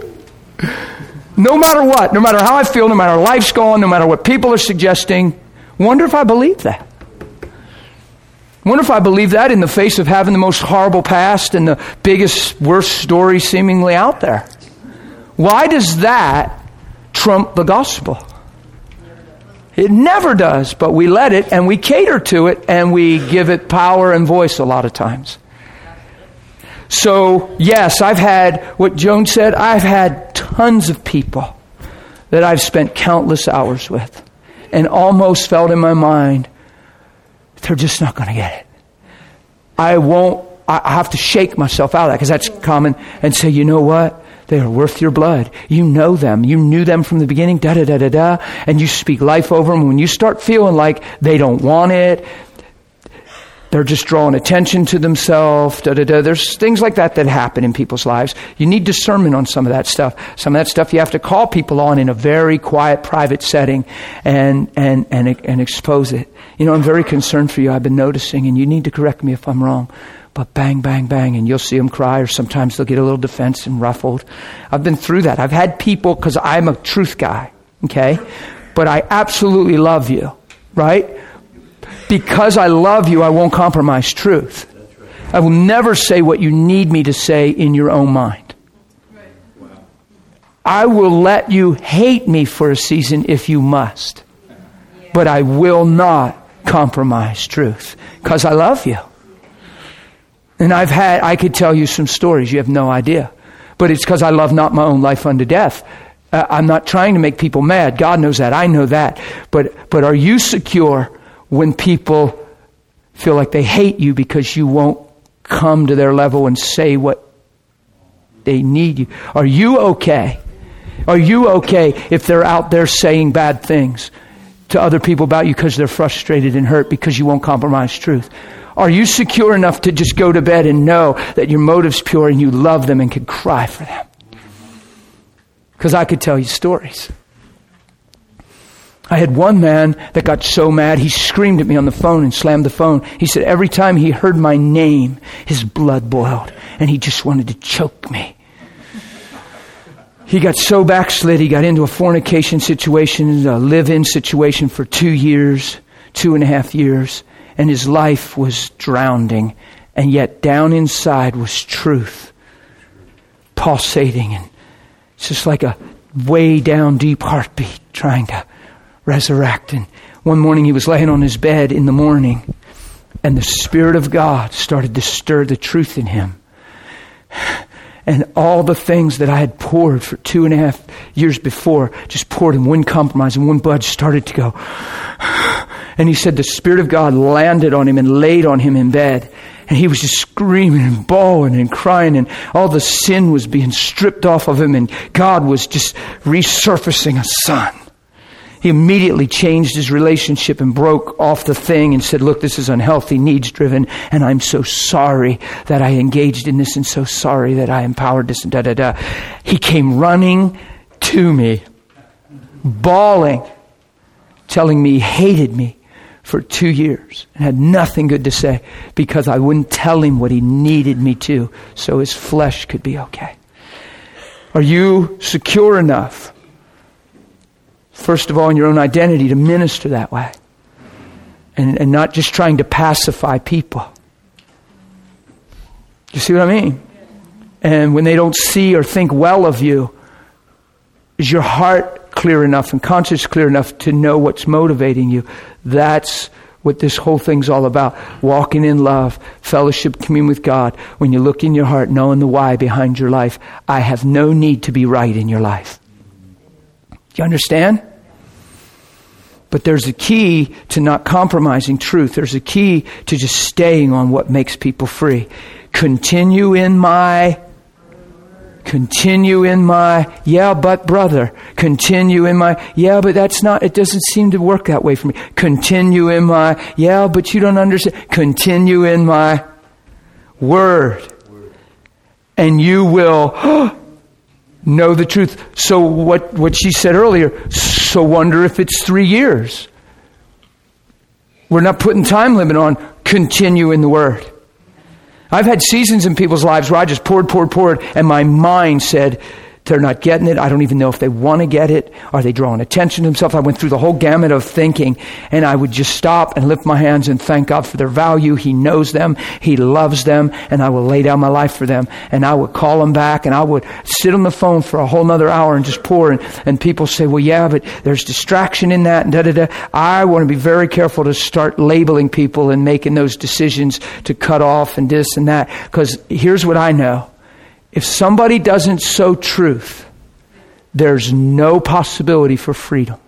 No matter what, no matter how I feel, no matter life's gone, no matter what people are suggesting, wonder if I believe that. Wonder if I believe that in the face of having the most horrible past and the biggest, worst story seemingly out there. Why does that trump the gospel? It never does, but we let it and we cater to it and we give it power and voice a lot of times. So, yes, I've had, what Joan said, I've had tons of people that I've spent countless hours with and almost felt in my mind, they're just not going to get it. I have to shake myself out of that because that's common and say, you know what? They are worth your blood. You know them. You knew them from the beginning, da-da-da-da-da, and you speak life over them. When you start feeling like they don't want it, they're just drawing attention to themselves, da-da-da. There's things like that happen in people's lives. You need discernment on some of that stuff. Some of that stuff you have to call people on in a very quiet, private setting and expose it. You know, I'm very concerned for you. I've been noticing, and you need to correct me if I'm wrong. But bang, bang, bang, and you'll see them cry, or sometimes they'll get a little defensive and ruffled. I've been through that. I've had people, because I'm a truth guy, okay? But I absolutely love you, right? Because I love you, I won't compromise truth. I will never say what you need me to say in your own mind. I will let you hate me for a season if you must. But I will not compromise truth because I love you. And I could tell you some stories, you have no idea. But it's because I love not my own life unto death. I'm not trying to make people mad. God knows that. I know that. But are you secure when people feel like they hate you because you won't come to their level and say what they need you? Are you okay? Are you okay if they're out there saying bad things to other people about you because they're frustrated and hurt because you won't compromise truth? Are you secure enough to just go to bed and know that your motive's pure and you love them and can cry for them? Because I could tell you stories. I had one man that got so mad, he screamed at me on the phone and slammed the phone. He said every time he heard my name, his blood boiled and he just wanted to choke me. He got so backslid, he got into a fornication situation, a live-in situation for 2 years, 2.5 years, and his life was drowning. And yet down inside was truth, pulsating, and it's just like a way down deep heartbeat trying to resurrect. And one morning he was laying on his bed in the morning, and the Spirit of God started to stir the truth in him. And all the things that I had poured for 2.5 years before just poured in one compromise and one budge started to go. And he said the Spirit of God landed on him and laid on him in bed. And he was just screaming and bawling and crying, and all the sin was being stripped off of him, and God was just resurfacing a son. He immediately changed his relationship and broke off the thing and said, look, this is unhealthy, needs driven, and I'm so sorry that I engaged in this and so sorry that I empowered this and da-da-da. He came running to me, bawling, telling me he hated me for 2 years and had nothing good to say because I wouldn't tell him what he needed me to so his flesh could be okay. Are you secure enough first of all, in your own identity, to minister that way. And not just trying to pacify people. You see what I mean? And when they don't see or think well of you, is your heart clear enough and conscience clear enough to know what's motivating you? That's what this whole thing's all about. Walking in love, fellowship, commune with God. When you look in your heart, knowing the why behind your life, I have no need to be right in your life. Do you understand? But there's a key to not compromising truth. There's a key to just staying on what makes people free. Continue in my, yeah, but brother. Continue in my, yeah, but that's not, it doesn't seem to work that way for me. Continue in my, yeah, but you don't understand. Continue in my word. And you will know the truth. So what she said earlier, so wonder if it's 3 years. We're not putting time limit on continue in the Word. I've had seasons in people's lives where I just poured, and my mind said, they're not getting it. I don't even know if they want to get it. Are they drawing attention to themselves? I went through the whole gamut of thinking, and I would just stop and lift my hands and thank God for their value. He knows them. He loves them, and I will lay down my life for them. And I would call them back, and I would sit on the phone for a whole nother hour and just pour. And people say, well, yeah, but there's distraction in that, and da-da-da. I want to be very careful to start labeling people and making those decisions to cut off and this and that. Because here's what I know. If somebody doesn't sow truth, there's no possibility for freedom.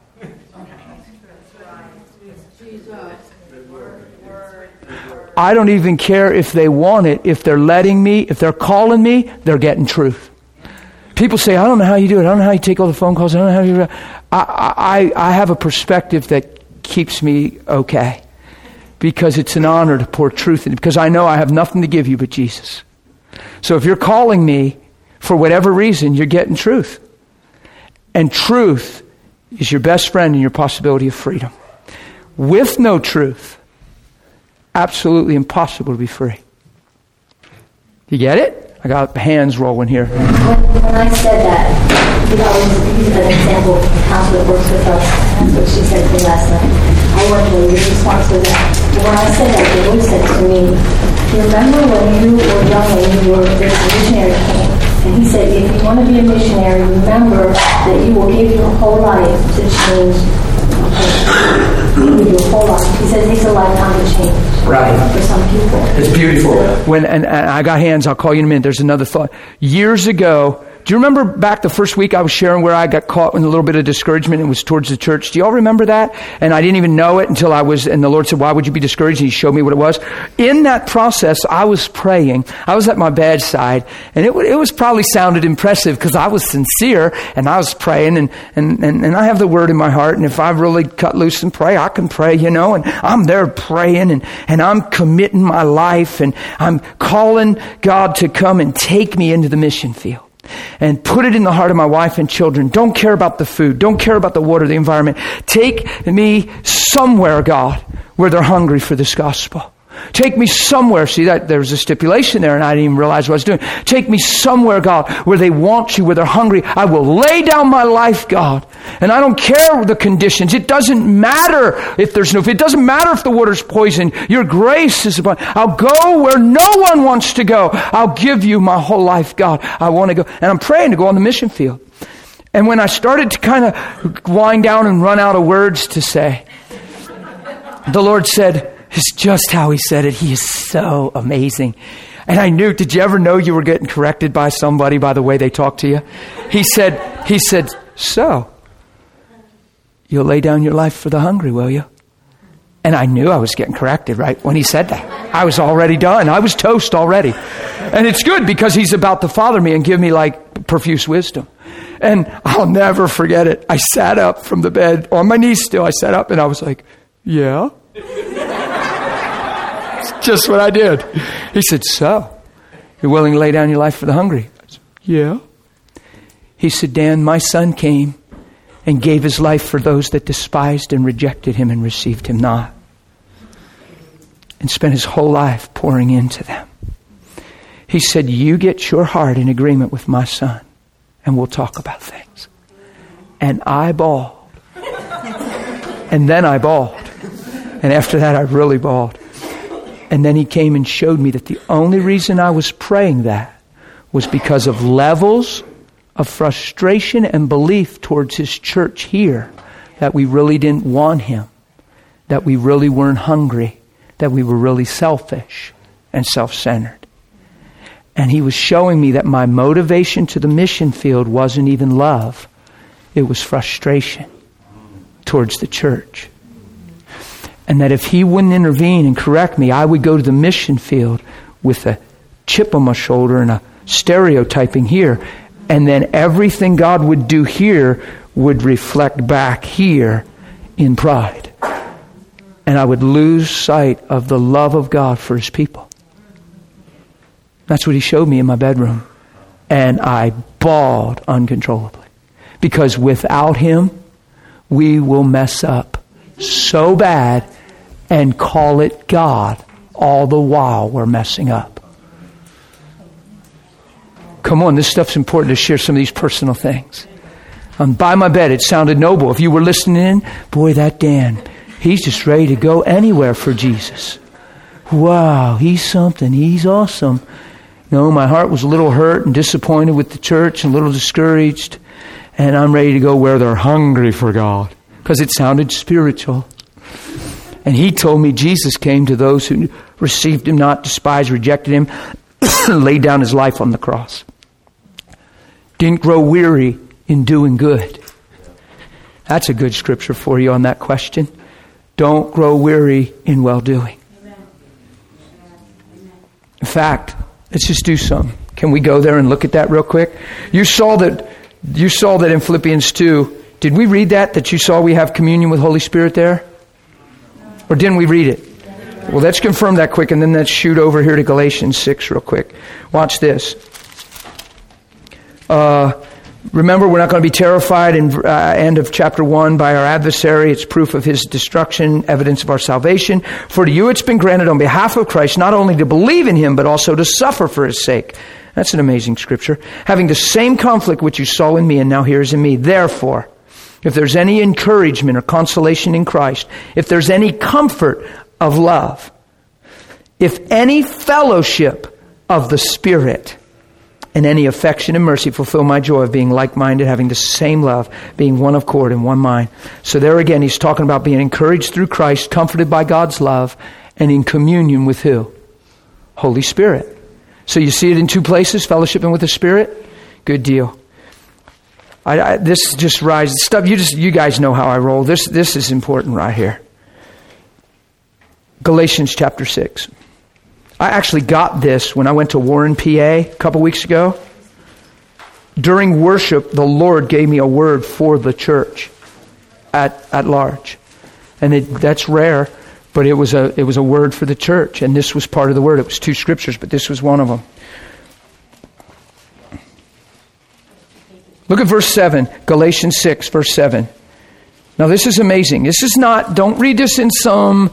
I don't even care if they want it. If they're letting me, if they're calling me, they're getting truth. People say, I don't know how you do it. I don't know how you take all the phone calls. I don't know how you do it. I have a perspective that keeps me okay. Because it's an honor to pour truth in. Because I know I have nothing to give you but Jesus. So if you're calling me for whatever reason, you're getting truth. And truth is your best friend and your possibility of freedom. With no truth, absolutely impossible to be free. You get it? I got hands rolling here.
When I said that, I was using an example of a counselor that works with us. That's what she said to me last night. I wasn't really response to that. But when I said that, the Lord said to me, remember when you were young and there's a missionary came, and he said, if you want to be a missionary, remember that you will give your whole life to change. Your whole life. He said it takes a lifetime to change.
Right.
For some people.
It's beautiful. And I got hands, I'll call you in a minute. There's another thought. Years ago, do you remember back the first week I was sharing where I got caught in a little bit of discouragement and was towards the church? Do y'all remember that? And I didn't even know it until and the Lord said, why would you be discouraged? And He showed me what it was. In that process, I was praying. I was at my bedside, and it was probably sounded impressive because I was sincere and I was praying and I have the Word in my heart. And if I really cut loose and pray, I can pray, and I'm there praying and I'm committing my life and I'm calling God to come and take me into the mission field. And put it in the heart of my wife and children. Don't care about the food. Don't care about the water, the environment. Take me somewhere, God, where they're hungry for this gospel. Take me somewhere. See, that there's a stipulation there, and I didn't even realize what I was doing. Take me somewhere, God, where they want you, where they're hungry. I will lay down my life, God. And I don't care the conditions. It doesn't matter if there's it doesn't matter if the water's poisoned. Your grace is upon. I'll go where no one wants to go. I'll give you my whole life, God. I want to go. And I'm praying to go on the mission field. And when I started to kind of wind down and run out of words to say, the Lord said, it's just how He said it. He is so amazing. And I knew, did you ever know you were getting corrected by somebody by the way they talk to you? He said, so, you'll lay down your life for the hungry, will you? And I knew I was getting corrected, right? When He said that. I was already done. I was toast already. And it's good because He's about to father me and give me like profuse wisdom. And I'll never forget it. I sat up from the bed, on my knees still. I sat up and I was like, yeah. Just what I did. He said, so, you're willing to lay down your life for the hungry? I said, yeah. He said, Dan, my son came and gave his life for those that despised and rejected him and received him not. And spent his whole life pouring into them. He said, you get your heart in agreement with my son and we'll talk about things. And I bawled. And then I bawled. And after that, I really bawled. And then he came and showed me that the only reason I was praying that was because of levels of frustration and belief towards his church here, that we really didn't want him, that we really weren't hungry, that we were really selfish and self-centered. And he was showing me that my motivation to the mission field wasn't even love. It was frustration towards the church. And that if he wouldn't intervene and correct me, I would go to the mission field with a chip on my shoulder and a stereotyping here. And then everything God would do here would reflect back here in pride. And I would lose sight of the love of God for his people. That's what he showed me in my bedroom. And I bawled uncontrollably. Because without him, we will mess up so bad and call it God all the while we're messing up. Come on, this stuff's important to share some of these personal things. By my bed, it sounded noble. If you were listening in, boy, that Dan, he's just ready to go anywhere for Jesus. Wow, he's something. He's awesome. No, my heart was a little hurt and disappointed with the church and a little discouraged. And I'm ready to go where they're hungry for God. Because it sounded spiritual. And he told me Jesus came to those who received him not, despised, rejected him, laid down his life on the cross. Didn't grow weary in doing good. That's a good scripture for you on that question. Don't grow weary in well-doing. In fact, let's just do some. Can we go there and look at that real quick? You saw that in Philippians 2. Did we read that you saw we have communion with Holy Spirit there? Or didn't we read it? Well, let's confirm that quick, and then let's shoot over here to Galatians 6 real quick. Watch this. Remember, we're not going to be terrified in end of chapter 1 by our adversary. It's proof of his destruction, evidence of our salvation. For to you it's been granted on behalf of Christ not only to believe in him, but also to suffer for his sake. That's an amazing scripture. Having the same conflict which you saw in me and now hears in me. Therefore, if there's any encouragement or consolation in Christ, if there's any comfort of love, if any fellowship of the Spirit, and any affection and mercy, fulfill my joy of being like-minded, having the same love, being one accord and one mind. So there again, he's talking about being encouraged through Christ, comforted by God's love, and in communion with who? Holy Spirit. So you see it in two places, fellowshipping with the Spirit? Good deal. This just rises stuff. You guys know how I roll. This is important right here. Galatians chapter 6. I actually got this when I went to Warren, PA, a couple weeks ago. During worship, the Lord gave me a word for the church at large, and that's rare. But it was a word for the church, and this was part of the word. It was 2 scriptures, but this was one of them. Look at verse 7, Galatians 6, verse 7. Now this is amazing. This is not, don't read this in some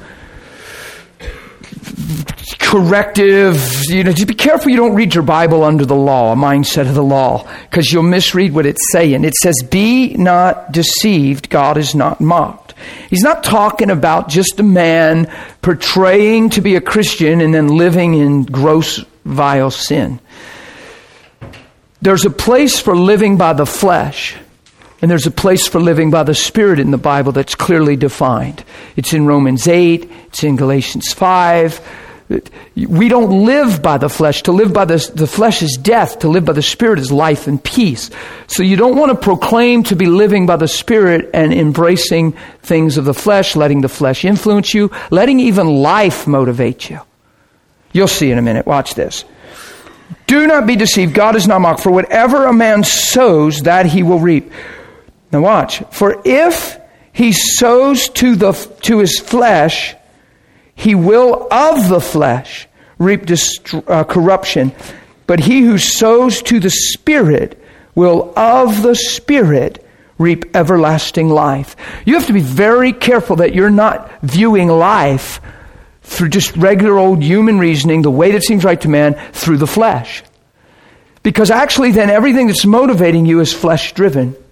corrective, just be careful you don't read your Bible under the law, a mindset of the law, because you'll misread what it's saying. It says, be not deceived, God is not mocked. He's not talking about just a man portraying to be a Christian and then living in gross, vile sin. There's a place for living by the flesh, and there's a place for living by the Spirit in the Bible that's clearly defined. It's in Romans 8, it's in Galatians 5. We don't live by the flesh. To live by the flesh is death. To live by the Spirit is life and peace. So you don't want to proclaim to be living by the Spirit and embracing things of the flesh, letting the flesh influence you, letting even life motivate you. You'll see in a minute. Watch this. Do not be deceived. God is not mocked. For whatever a man sows, that he will reap. Now watch. For if he sows to his flesh, he will of the flesh reap corruption. But he who sows to the Spirit will of the Spirit reap everlasting life. You have to be very careful that you're not viewing life through just regular old human reasoning, the way that seems right to man, through the flesh. Because actually then everything that's motivating you is flesh-driven.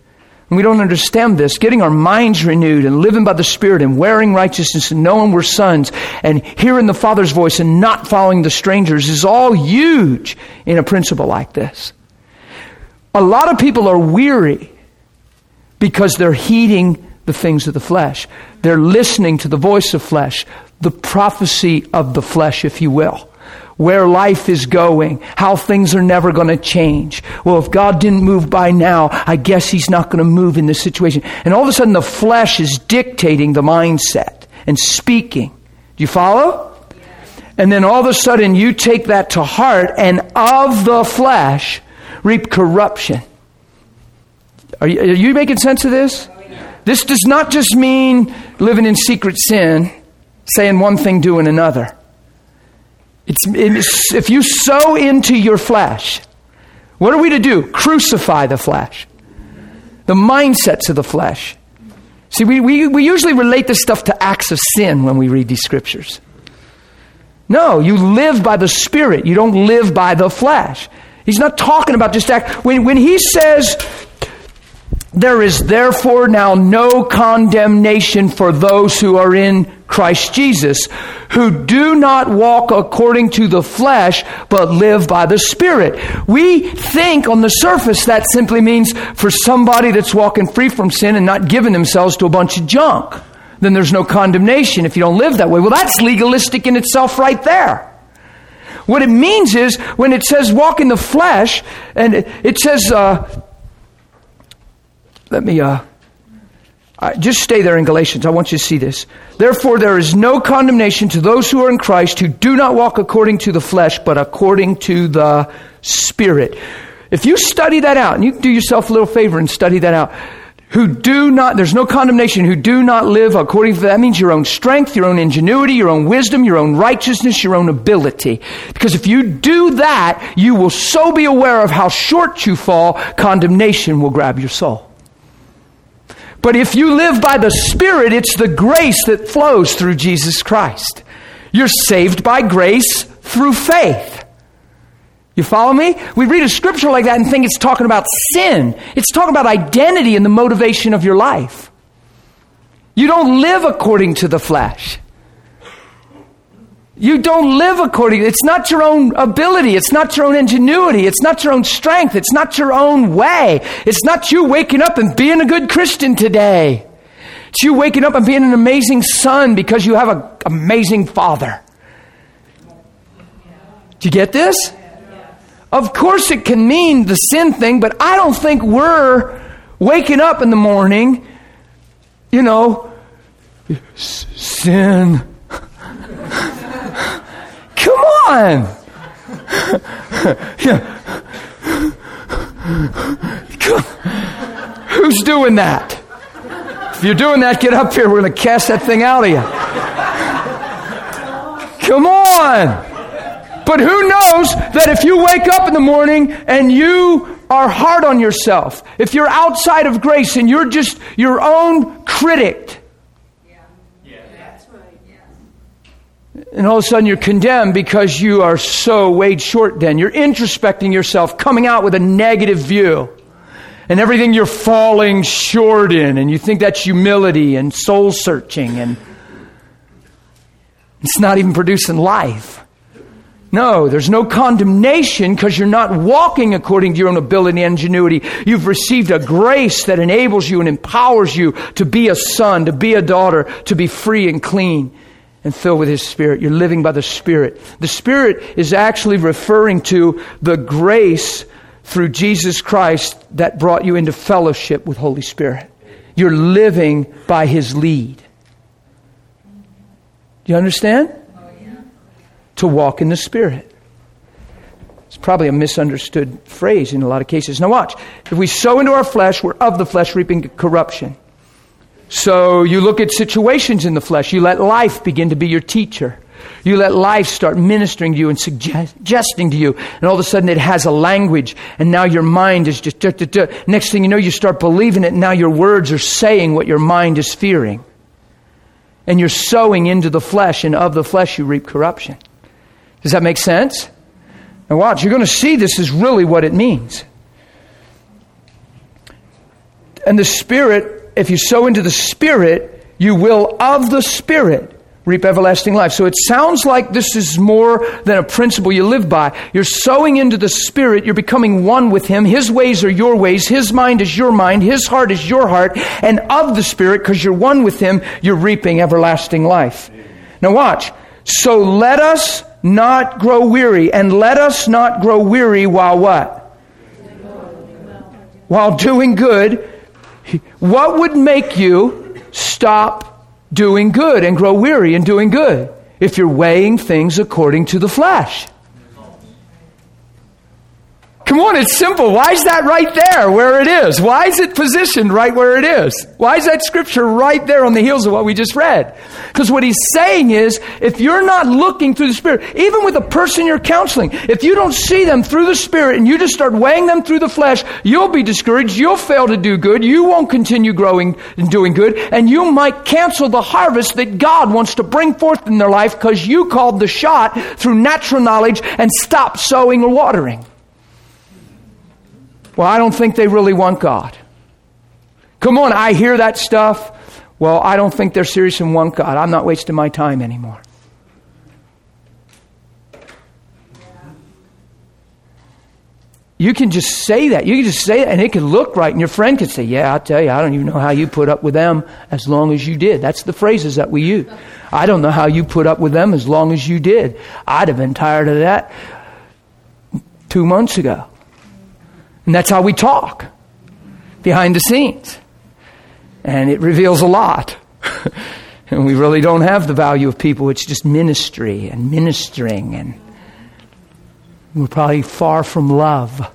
And we don't understand this. Getting our minds renewed and living by the Spirit and wearing righteousness and knowing we're sons and hearing the Father's voice and not following the strangers is all huge in a principle like this. A lot of people are weary because they're heeding the things of the flesh. They're listening to the voice of flesh, the prophecy of the flesh, if you will. Where life is going, how things are never going to change. Well, if God didn't move by now, I guess He's not going to move in this situation. And all of a sudden the flesh is dictating the mindset and speaking. Do you follow? Yes. And then all of a sudden you take that to heart and of the flesh reap corruption. Are you making sense of this? Oh, yeah. This does not just mean living in secret sin, saying one thing, doing another. It's if you sow into your flesh, what are we to do? Crucify the flesh. The mindsets of the flesh. See, we usually relate this stuff to acts of sin when we read these scriptures. No, you live by the Spirit. You don't live by the flesh. He's not talking about just act. When he says, there is therefore now no condemnation for those who are in Christ Jesus, who do not walk according to the flesh, but live by the Spirit. We think on the surface that simply means for somebody that's walking free from sin and not giving themselves to a bunch of junk, then there's no condemnation if you don't live that way. Well, that's legalistic in itself right there. What it means is when it says walk in the flesh, and it says, just stay there in Galatians. I want you to see this. Therefore, there is no condemnation to those who are in Christ, who do not walk according to the flesh, but according to the Spirit. If you study that out, and you can do yourself a little favor and study that out, there's no condemnation, who do not live according to that means your own strength, your own ingenuity, your own wisdom, your own righteousness, your own ability. Because if you do that, you will so be aware of how short you fall, condemnation will grab your soul. But if you live by the Spirit, it's the grace that flows through Jesus Christ. You're saved by grace through faith. You follow me? We read a scripture like that and think it's talking about sin. It's talking about identity and the motivation of your life. You don't live according to the flesh. You don't live according. It's not your own ability. It's not your own ingenuity. It's not your own strength. It's not your own way. It's not you waking up and being a good Christian today. It's you waking up and being an amazing son because you have an amazing father. Do you get this? Of course it can mean the sin thing, but I don't think we're waking up in the morning, sin. Come on. Who's doing that? If you're doing that, get up here. We're going to cast that thing out of you. Come on. But who knows that if you wake up in the morning and you are hard on yourself, if you're outside of grace and you're just your own critic, and all of a sudden you're condemned because you are so weighed short then. You're introspecting yourself, coming out with a negative view. And everything you're falling short in. And you think that's humility and soul searching. And it's not even producing life. No, there's no condemnation because you're not walking according to your own ability and ingenuity. You've received a grace that enables you and empowers you to be a son, to be a daughter, to be free and clean and filled with His Spirit. You're living by the Spirit. The Spirit is actually referring to the grace through Jesus Christ that brought you into fellowship with Holy Spirit. You're living by His lead. Do you understand? To walk in the Spirit. It's probably a misunderstood phrase in a lot of cases. Now watch. If we sow into our flesh, we're of the flesh reaping corruption. So you look at situations in the flesh. You let life begin to be your teacher. You let life start ministering to you and suggesting to you. And all of a sudden it has a language. And now your mind is just... Next thing you know, you start believing it. And now your words are saying what your mind is fearing. And you're sowing into the flesh. And of the flesh you reap corruption. Does that make sense? Now watch. You're going to see this is really what it means. And the Spirit, if you sow into the Spirit, you will of the Spirit reap everlasting life. So it sounds like this is more than a principle you live by. You're sowing into the Spirit. You're becoming one with Him. His ways are your ways. His mind is your mind. His heart is your heart. And of the Spirit, because you're one with Him, you're reaping everlasting life. Now watch. So let us not grow weary. And let us not grow weary while what? While doing good. What would make you stop doing good and grow weary in doing good if you're weighing things according to the flesh? Come on, it's simple. Why is that right there where it is? Why is it positioned right where it is? Why is that scripture right there on the heels of what we just read? Because what he's saying is, if you're not looking through the Spirit, even with a person you're counseling, if you don't see them through the Spirit and you just start weighing them through the flesh, you'll be discouraged, you'll fail to do good, you won't continue growing and doing good, and you might cancel the harvest that God wants to bring forth in their life because you called the shot through natural knowledge and stopped sowing or watering. Well, I don't think they really want God. Come on, I hear that stuff. Well, I don't think they're serious and want God. I'm not wasting my time anymore. You can just say that. You can just say that and it can look right. And your friend can say, yeah, I'll tell you, I don't even know how you put up with them as long as you did. That's the phrases that we use. I don't know how you put up with them as long as you did. I'd have been tired of that 2 months ago. And that's how we talk behind the scenes. And it reveals a lot. And we really don't have the value of people. It's just ministry and ministering. And we're probably far from love.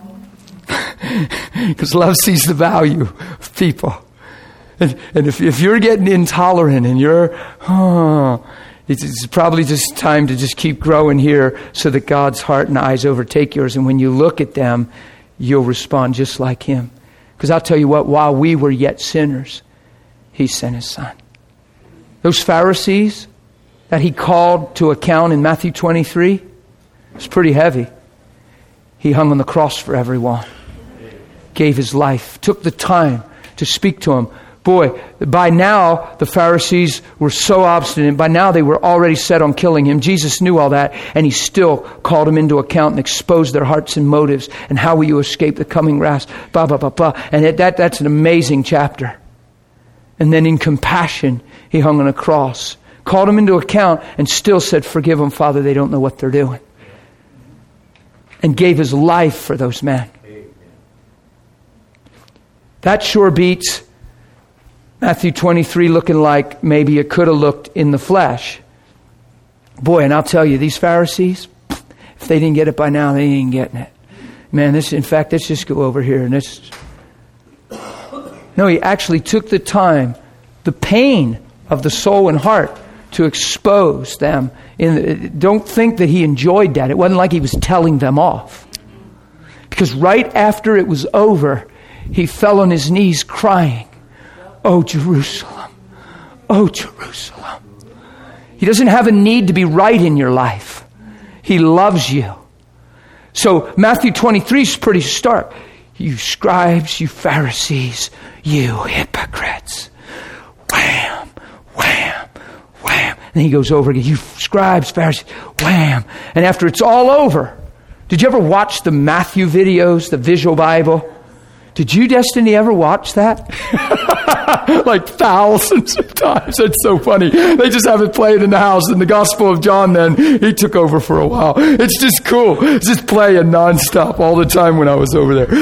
Because love sees the value of people. And if you're getting intolerant and you're, it's probably just time to just keep growing here so that God's heart and eyes overtake yours. And when you look at them, you'll respond just like Him. Because I'll tell you what, while we were yet sinners, He sent His Son. Those Pharisees that He called to account in Matthew 23, it's pretty heavy. He hung on the cross for everyone. Gave His life. Took the time to speak to them. Boy, by now the Pharisees were so obstinate. By now they were already set on killing Him. Jesus knew all that, and He still called them into account and exposed their hearts and motives. And how will you escape the coming wrath? Blah, blah, blah, blah. And that's an amazing chapter. And then in compassion, He hung on a cross, called them into account, and still said, forgive them, Father, they don't know what they're doing. And gave His life for those men. That sure beats Matthew 23 looking like maybe it could have looked in the flesh. Boy, and I'll tell you, these Pharisees, if they didn't get it by now, they ain't getting it. Man, in fact, let's just go over here. No, He actually took the time, the pain of the soul and heart to expose them. Don't think that He enjoyed that. It wasn't like He was telling them off. Because right after it was over, He fell on His knees crying, "Oh, Jerusalem, oh, Jerusalem." He doesn't have a need to be right in your life. He loves you. So Matthew 23 is pretty stark. You scribes, you Pharisees, you hypocrites. Wham, wham, wham. And He goes over again. You scribes, Pharisees, wham. And after it's all over, did you ever watch the Matthew videos, the Visual Bible? Did you, Destiny, ever watch that? Like thousands of times. It's so funny. They just have it played in the house. In the Gospel of John, then, he took over for a while. It's just cool. It's just playing nonstop all the time when I was over there.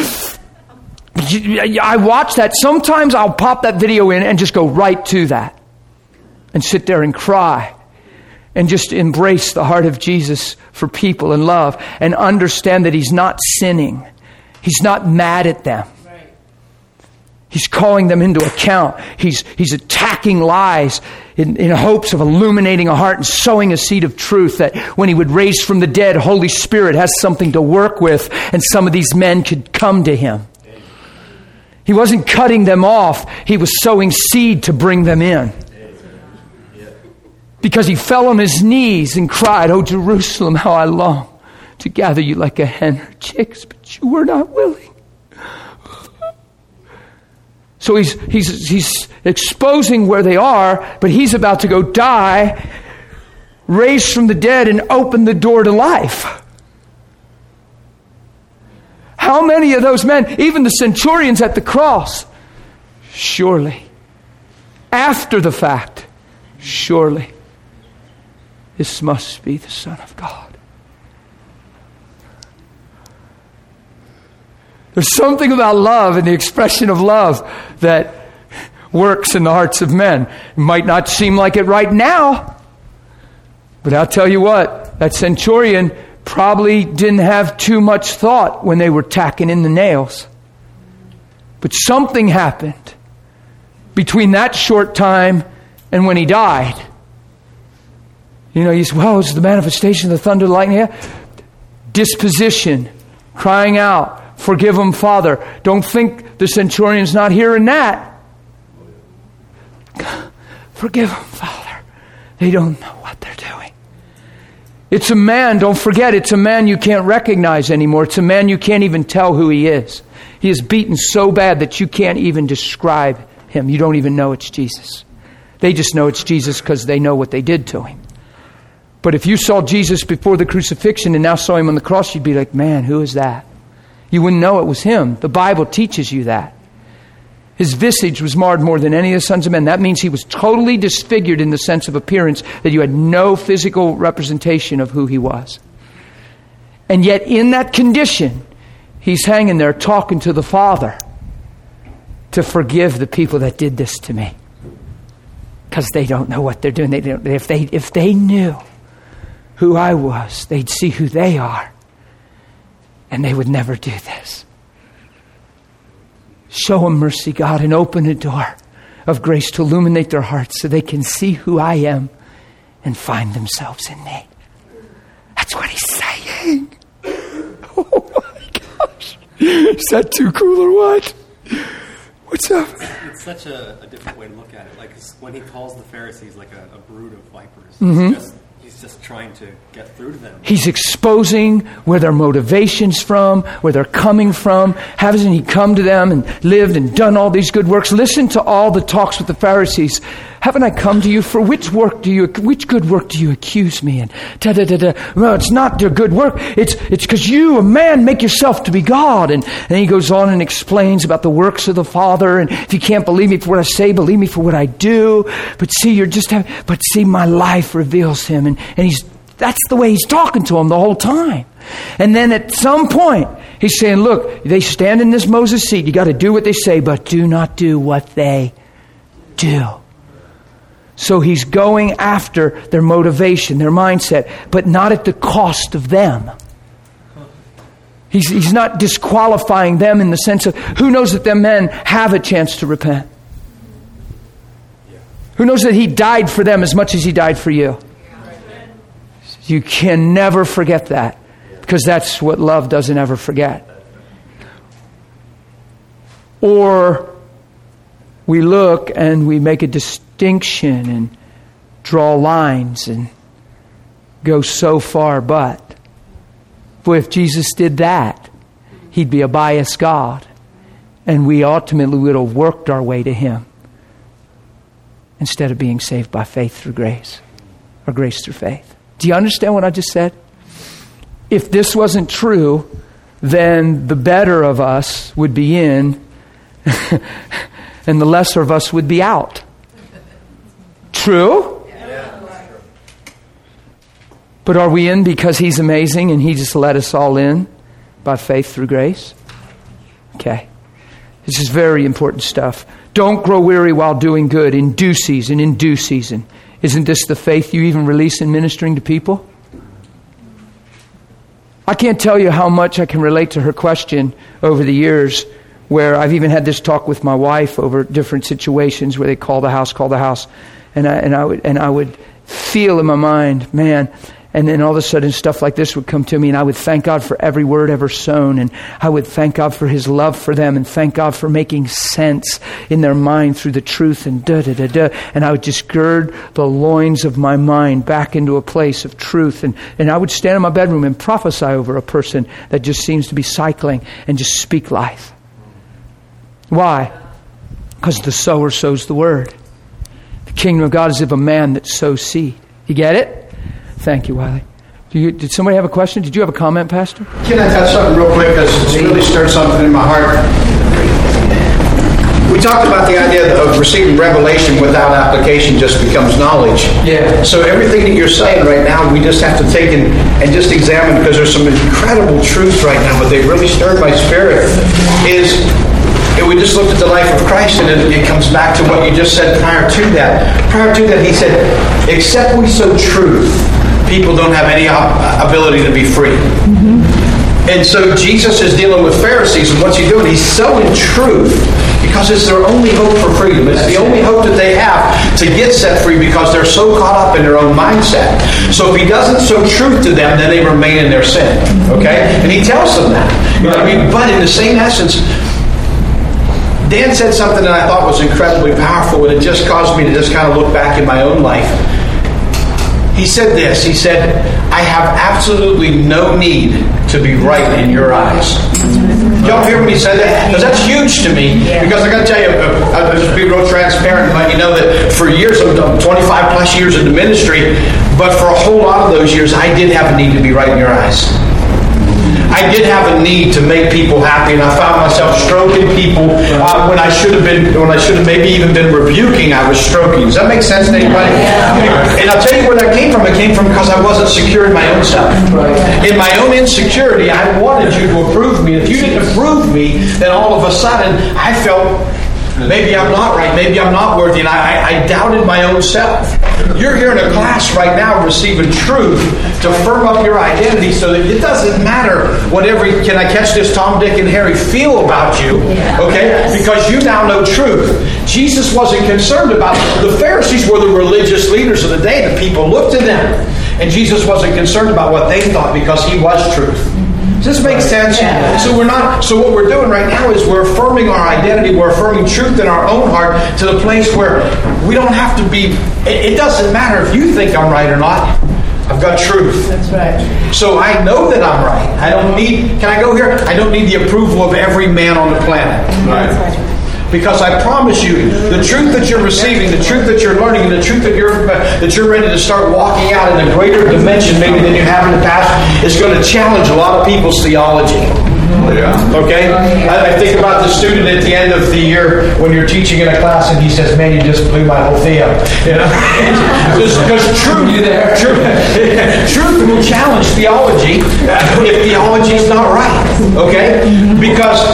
I watch that. Sometimes I'll pop that video in and just go right to that. And sit there and cry. And just embrace the heart of Jesus for people and love. And understand that He's not sinning. He's not mad at them. He's calling them into account. He's attacking lies in hopes of illuminating a heart and sowing a seed of truth that when He would raise from the dead, Holy Spirit has something to work with and some of these men could come to Him. He wasn't cutting them off. He was sowing seed to bring them in. Because He fell on His knees and cried, "Oh, Jerusalem, how I long to gather you like a hen her chicks, but you were not willing." So he's exposing where they are, but he's about to go die, raised from the dead, and open the door to life. How many of those men, even the centurions at the cross, surely, after the fact, surely, this must be the Son of God. There's something about love and the expression of love that works in the hearts of men. It might not seem like it right now, but I'll tell you what, that centurion probably didn't have too much thought when they were tacking in the nails. But something happened between that short time and when he died. You know, you say, well, it's the manifestation of the thunder, the lightning. Yeah. Disposition, crying out, forgive them, Father. Don't think the centurion's not hearing that. Forgive them, Father. They don't know what they're doing. It's a man, don't forget, it's a man you can't recognize anymore. It's a man you can't even tell who he is. He is beaten so bad that you can't even describe him. You don't even know it's Jesus. They just know it's Jesus because they know what they did to him. But if you saw Jesus before the crucifixion and now saw him on the cross, you'd be like, man, who is that? You wouldn't know it was him. The Bible teaches you that. His visage was marred more than any of the sons of men. That means he was totally disfigured in the sense of appearance, that you had no physical representation of who he was. And yet in that condition, he's hanging there talking to the Father to forgive the people that did this to me. Because they don't know what they're doing. If they knew who I was, they'd see who they are. And they would never do this. Show them mercy, God, and open a door of grace to illuminate their hearts so they can see who I am and find themselves in me. That's what he's saying. Oh my gosh. Is that too cool or what? What's up?
It's such a different way to look at it. Like when he calls the Pharisees like a brood of vipers, he's just trying to get through to them.
He's exposing where their motivation's from, where they're coming from. Hasn't he come to them and lived and done all these good works? Listen to all the talks with the Pharisees. Haven't I come to you for which good work do you accuse me? And well, it's not the good work. It's because you, a man, make yourself to be God. And he goes on and explains about the works of the Father. And if you can't believe me for what I say, believe me for what I do. But see, my life reveals him. And that's the way he's talking to him the whole time. And then at some point, he's saying, look, they stand in this Moses seat. You got to do what they say, but do not do what they do. So he's going after their motivation, their mindset, but not at the cost of them. He's not disqualifying them in the sense of, who knows that them men have a chance to repent? Who knows that he died for them as much as he died for you? You can never forget that, because that's what love doesn't ever forget. Or we look and we make a distinction and draw lines and go so far, but boy, if Jesus did that, he'd be a biased God, and we ultimately would have worked our way to him instead of being saved by faith through grace, or grace through faith. Do you understand what I just said? If this wasn't true, then the better of us would be in and the lesser of us would be out. True? Yeah. But are we in because he's amazing and he just let us all in by faith through grace? Okay. This is very important stuff. Don't grow weary while doing good, in due season, in due season. Isn't this the faith you even release in ministering to people? I can't tell you how much I can relate to her question over the years, where I've even had this talk with my wife over different situations where they call the house, and I would feel in my mind, man. And then all of a sudden stuff like this would come to me, and I would thank God for every word ever sown, and I would thank God for his love for them, and thank God for making sense in their mind through the truth, and and I would just gird the loins of my mind back into a place of truth, and I would stand in my bedroom and prophesy over a person that just seems to be cycling and just speak life. Why? Because the sower sows the word. The kingdom of God is of a man that sows seed. You get it? Thank you, Wiley. Did somebody have a question? Did you have a comment, Pastor?
Can I touch something real quick? Because it's really stirred something in my heart. We talked about the idea of receiving revelation without application just becomes knowledge.
Yeah.
So everything that you're saying right now, we just have to take and just examine, because there's some incredible truths right now, but they really stirred my spirit. If we just looked at the life of Christ, and it comes back to what you just said prior to that. Prior to that, he said, except we sow truth, people don't have any ability to be free. Mm-hmm. And so Jesus is dealing with Pharisees, and what's he doing? He's sowing truth because it's their only hope for freedom. It's the only hope that they have to get set free, because they're so caught up in their own mindset. So if he doesn't sow truth to them, then they remain in their sin. Okay? And he tells them that. You know what I mean? But in the same essence, Dan said something that I thought was incredibly powerful, and it just caused me to just kind of look back in my own life. He said this. He said, I have absolutely no need to be right in your eyes. Y'all hear when he said that? Because that's huge to me. Because I got to tell you, I'll just be real transparent and let you know that for years, I've done 25 plus years in the ministry, but for a whole lot of those years, I did have a need to be right in your eyes. I did have a need to make people happy, and I found myself stroking people when I should have maybe even been rebuking. I was stroking. Does that make sense to anybody? Yeah. And I'll tell you where that came from. It came from because I wasn't secure in my own self. In my own insecurity, I wanted you to approve me. If you didn't approve me, then all of a sudden I felt maybe I'm not right. Maybe I'm not worthy. And I doubted my own self. You're here in a class right now receiving truth to firm up your identity so that it doesn't matter what can I catch this, Tom, Dick, and Harry feel about you, okay? Because you now know truth. Jesus wasn't concerned about it. The Pharisees were the religious leaders of the day. The people looked to them. And Jesus wasn't concerned about what they thought, because he was truth. Does this make sense? Yeah. So what we're doing right now is we're affirming our identity. We're affirming truth in our own heart to the place where we don't have to be. It doesn't matter if you think I'm right or not. I've got truth.
That's right.
So I know that I'm right. I don't need. Can I go here? I don't need the approval of every man on the planet.
Right.
Because I promise you, the truth that you're receiving, the truth that you're learning, and the truth that you're ready to start walking out in a greater dimension maybe than you have in the past is going to challenge a lot of people's theology. Okay? I think about the student at the end of the year when you're teaching in a class and he says, man, you just blew my whole thing up. You know? Because truth will challenge theology if theology is not right. Okay? Because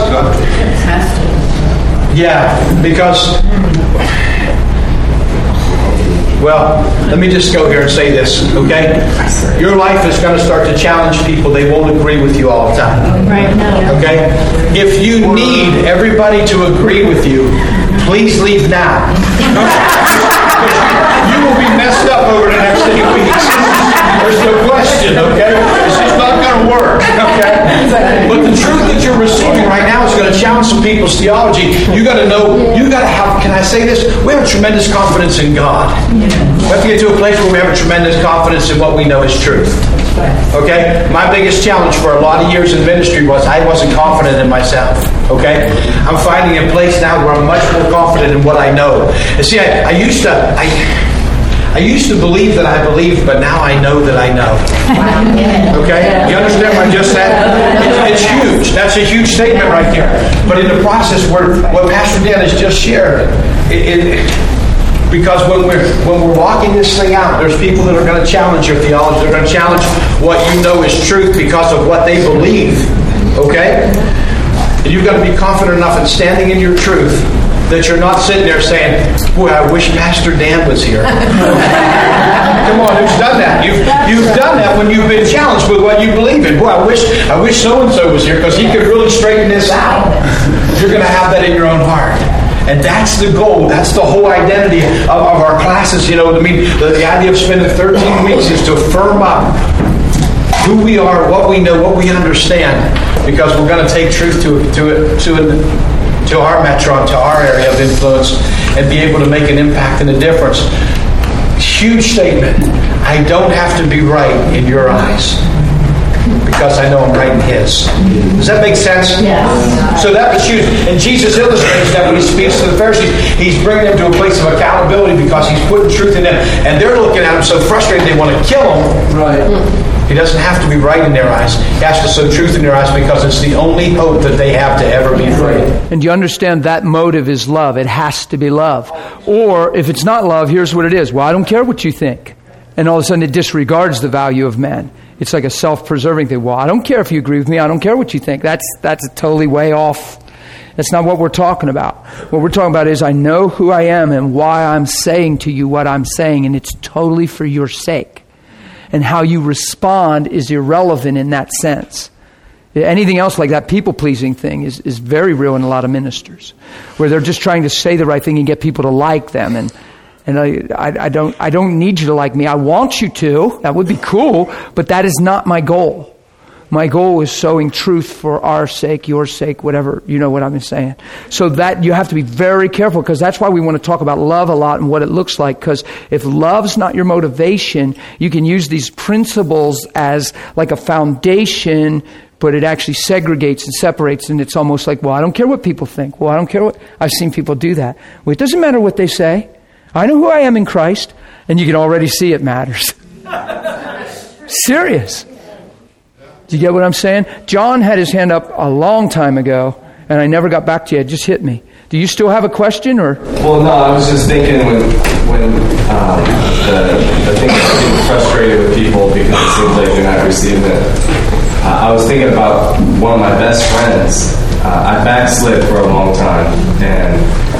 well, let me just go here and say this, okay? Your life is going to start to challenge people. They won't agree with you all the time.
Right now.
Okay? If you need everybody to agree with you, please leave now. You will be messed up over the next 8 weeks. There's no question, okay? It's just not going to work, okay? But the truth that you're receiving right now is going to challenge some people's theology. You got to know, you got to have, can I say this? We have a tremendous confidence in God. We have to get to a place where we have a tremendous confidence in what we know is truth. Okay? My biggest challenge for a lot of years in ministry was I wasn't confident in myself. Okay? I'm finding a place now where I'm much more confident in what I know. And see, I used to believe that I believed, but now I know that I know. Okay? You understand what I just said? It's huge. That's a huge statement right there. But in the process, what Pastor Dan has just shared, because when we're walking this thing out, there's people that are going to challenge your theology. They're going to challenge what you know is truth because of what they believe. Okay? And you've got to be confident enough in standing in your truth that you're not sitting there saying, boy, I wish Pastor Dan was here. Come on, who's done that? You've done that when you've been challenged with what you believe in. Boy, I wish so-and-so was here because he could really straighten this out. You're going to have that in your own heart. And that's the goal. That's the whole identity of our classes. You know, I mean, the idea of spending 13 weeks is to firm up who we are, what we know, what we understand, because we're going to take truth to our metron, to our area of influence, and be able to make an impact and a difference. Huge statement. I don't have to be right in your eyes. because I know I'm right in His. Does that make sense?
Yes.
So that was huge. And Jesus illustrates that when He speaks to the Pharisees, He's bringing them to a place of accountability because He's putting truth in them. And they're looking at Him so frustrated they want to kill Him.
Right.
He doesn't have to be right in their eyes. He has to sow truth in their eyes because it's the only hope that they have to ever be free.
And you understand that motive is love. It has to be love. Or if it's not love, here's what it is. Well, I don't care what you think. And all of a sudden it disregards the value of men. It's like a self-preserving thing. Well, I don't care if you agree with me. I don't care what you think. That's totally way off. That's not what we're talking about. What we're talking about is I know who I am and why I'm saying to you what I'm saying, and it's totally for your sake. And how you respond is irrelevant in that sense. Anything else like that people-pleasing thing is very real in a lot of ministers, where they're just trying to say the right thing and get people to like them. And I don't need you to like me. I want you to. That would be cool, but that is not my goal. My goal is sowing truth for our sake, your sake, whatever, you know what I'm saying. So that you have to be very careful, because that's why we want to talk about love a lot and what it looks like. Because if love's not your motivation, you can use these principles as like a foundation, but it actually segregates and separates, and it's almost like, well, I don't care what people think. Well, I don't care what... I've seen people do that. Well, it doesn't matter what they say. I know who I am in Christ, and you can already see it matters. Serious. Do you get what I'm saying? John had his hand up a long time ago, and I never got back to you. It just hit me. Do you still have a question, or?
Well, no, I was just thinking when the thing is getting frustrated with people because it seems like they're not receiving it. I was thinking about one of my best friends. I backslid for a long time, and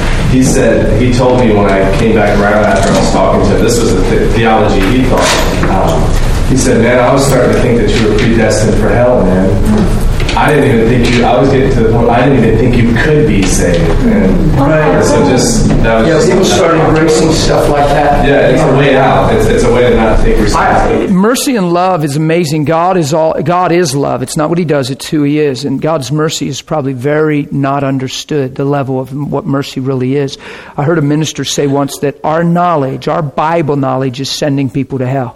he told me when I came back right after I was talking to him, this was the theology he thought. He said, man, I was starting to think that you were predestined for hell, man. I didn't even think you, I was getting to the point, I didn't even think you could be saved. And so
people started embracing stuff like that.
Yeah, it's a way out. It's a way to not take responsibility.
Mercy and love is amazing. God is love. It's not what He does, it's who He is. And God's mercy is probably very not understood, the level of what mercy really is. I heard a minister say once that our knowledge, our Bible knowledge, is sending people to hell.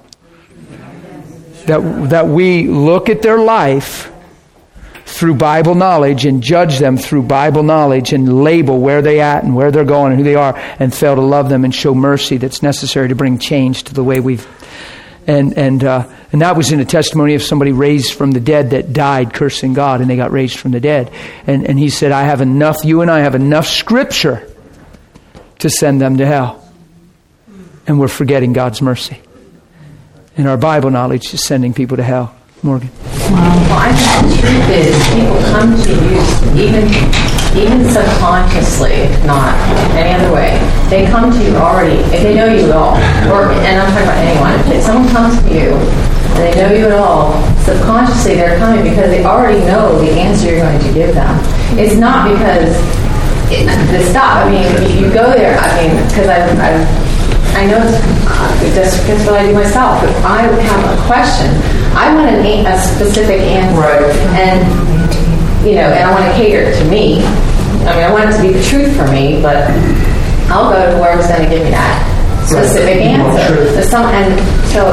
That we look at their life through Bible knowledge and judge them through Bible knowledge and label where they're at and where they're going and who they are, and fail to love them and show mercy that's necessary to bring change to the way we've... And that was in a testimony of somebody raised from the dead that died cursing God, and they got raised from the dead. And he said, you and I have enough scripture to send them to hell. And we're forgetting God's mercy. And our Bible knowledge is sending people to hell. Morgan.
Well, I think the truth is people come to you even subconsciously, not any other way. They come to you already, if they know you at all. And I'm talking about anyone. If someone comes to you and they know you at all, subconsciously they're coming because they already know the answer you're going to give them. It's not because the stop. I mean, you go there. I mean, because I know it's what I do myself. If I have a question, I want a specific answer,
right.
And I want to cater it to me. I mean, I want it to be the truth for me, but I'll go to whoever's going to give me that specific answer. So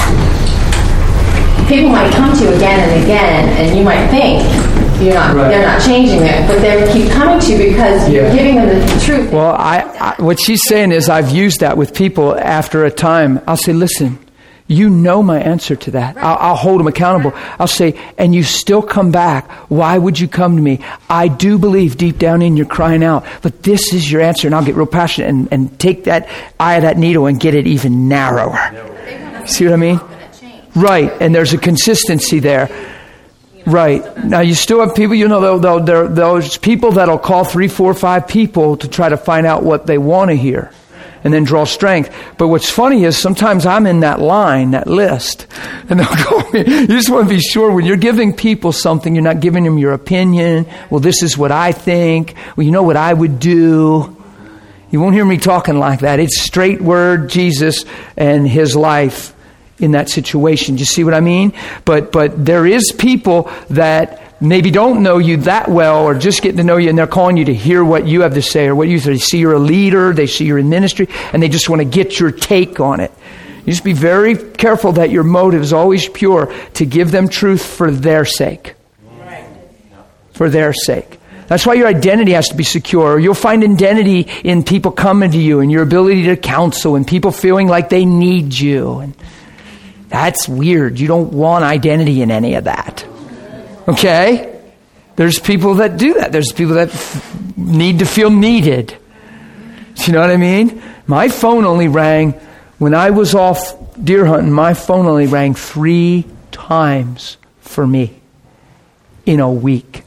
people might come to you again and again, and you might think they're not changing it, but they keep coming to you because you're giving them the truth.
Well, what she's saying is I've used that with people after a time. I'll say, listen, you know my answer to that. Right. I'll hold them accountable. I'll say, and you still come back. Why would you come to me? I do believe deep down in you're crying out, but this is your answer, and I'll get real passionate and take that eye of that needle and get it even narrower. See what I mean? Right, and there's a consistency there. Right. Now, you still have people, there's people that'll call 3, 4, 5 people to try to find out what they want to hear and then draw strength. But what's funny is sometimes I'm in that line, that list, and they'll call me. You just want to be sure when you're giving people something, you're not giving them your opinion. Well, this is what I think. Well, you know what I would do. You won't hear me talking like that. It's straight word, Jesus and His life in that situation. Do you see what I mean? But there is people that maybe don't know you that well or just getting to know you, and they're calling you to hear what you have to say or what you say. They see you're a leader, they see you're in ministry, and they just want to get your take on it. You just be very careful that your motive is always pure to give them truth for their sake. For their sake. That's why your identity has to be secure. You'll find identity in people coming to you and your ability to counsel and people feeling like they need you. And that's weird. You don't want identity in any of that. Okay? There's people that do that. There's people that need to feel needed. Do you know what I mean? My phone only rang, when I was off deer hunting, my phone only rang 3 times for me in a week.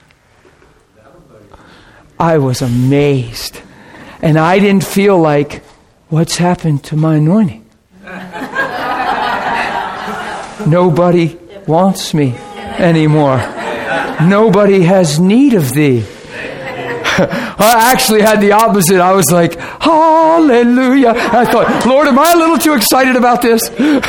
I was amazed. And I didn't feel like, what's happened to my anointing? Nobody wants me anymore. Nobody has need of thee. I actually had the opposite. I was like, hallelujah. I thought, Lord, am I a little too excited about this?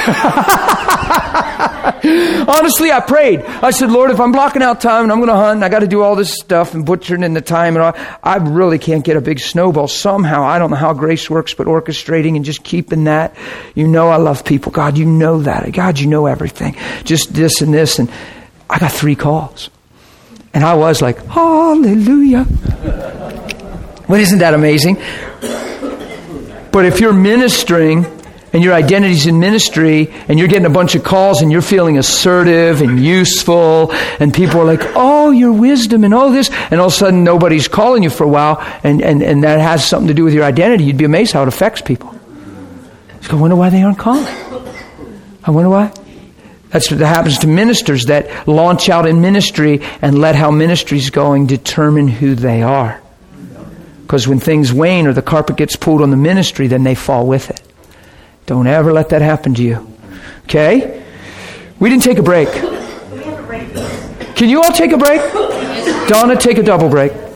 Honestly, I prayed. I said, Lord, if I'm blocking out time and I'm going to hunt and I got to do all this stuff and butchering in the time and all, I really can't get a big snowball somehow. I don't know how grace works, but orchestrating and just keeping that. You know I love people. God, you know that. God, you know everything. Just this and this. And I got 3 calls. And I was like, hallelujah. Well, isn't that amazing? But if you're ministering and your identity's in ministry and you're getting a bunch of calls and you're feeling assertive and useful and people are like, oh, your wisdom and all this, and all of a sudden nobody's calling you for a while and that has something to do with your identity, you'd be amazed how it affects people. I wonder why they aren't calling. I wonder why. That's what happens to ministers that launch out in ministry and let how ministry's going determine who they are. Because when things wane or the carpet gets pulled on the ministry, then they fall with it. Don't ever let that happen to you. Okay? We didn't take a break. Can you all take a break? Donna, take a double break.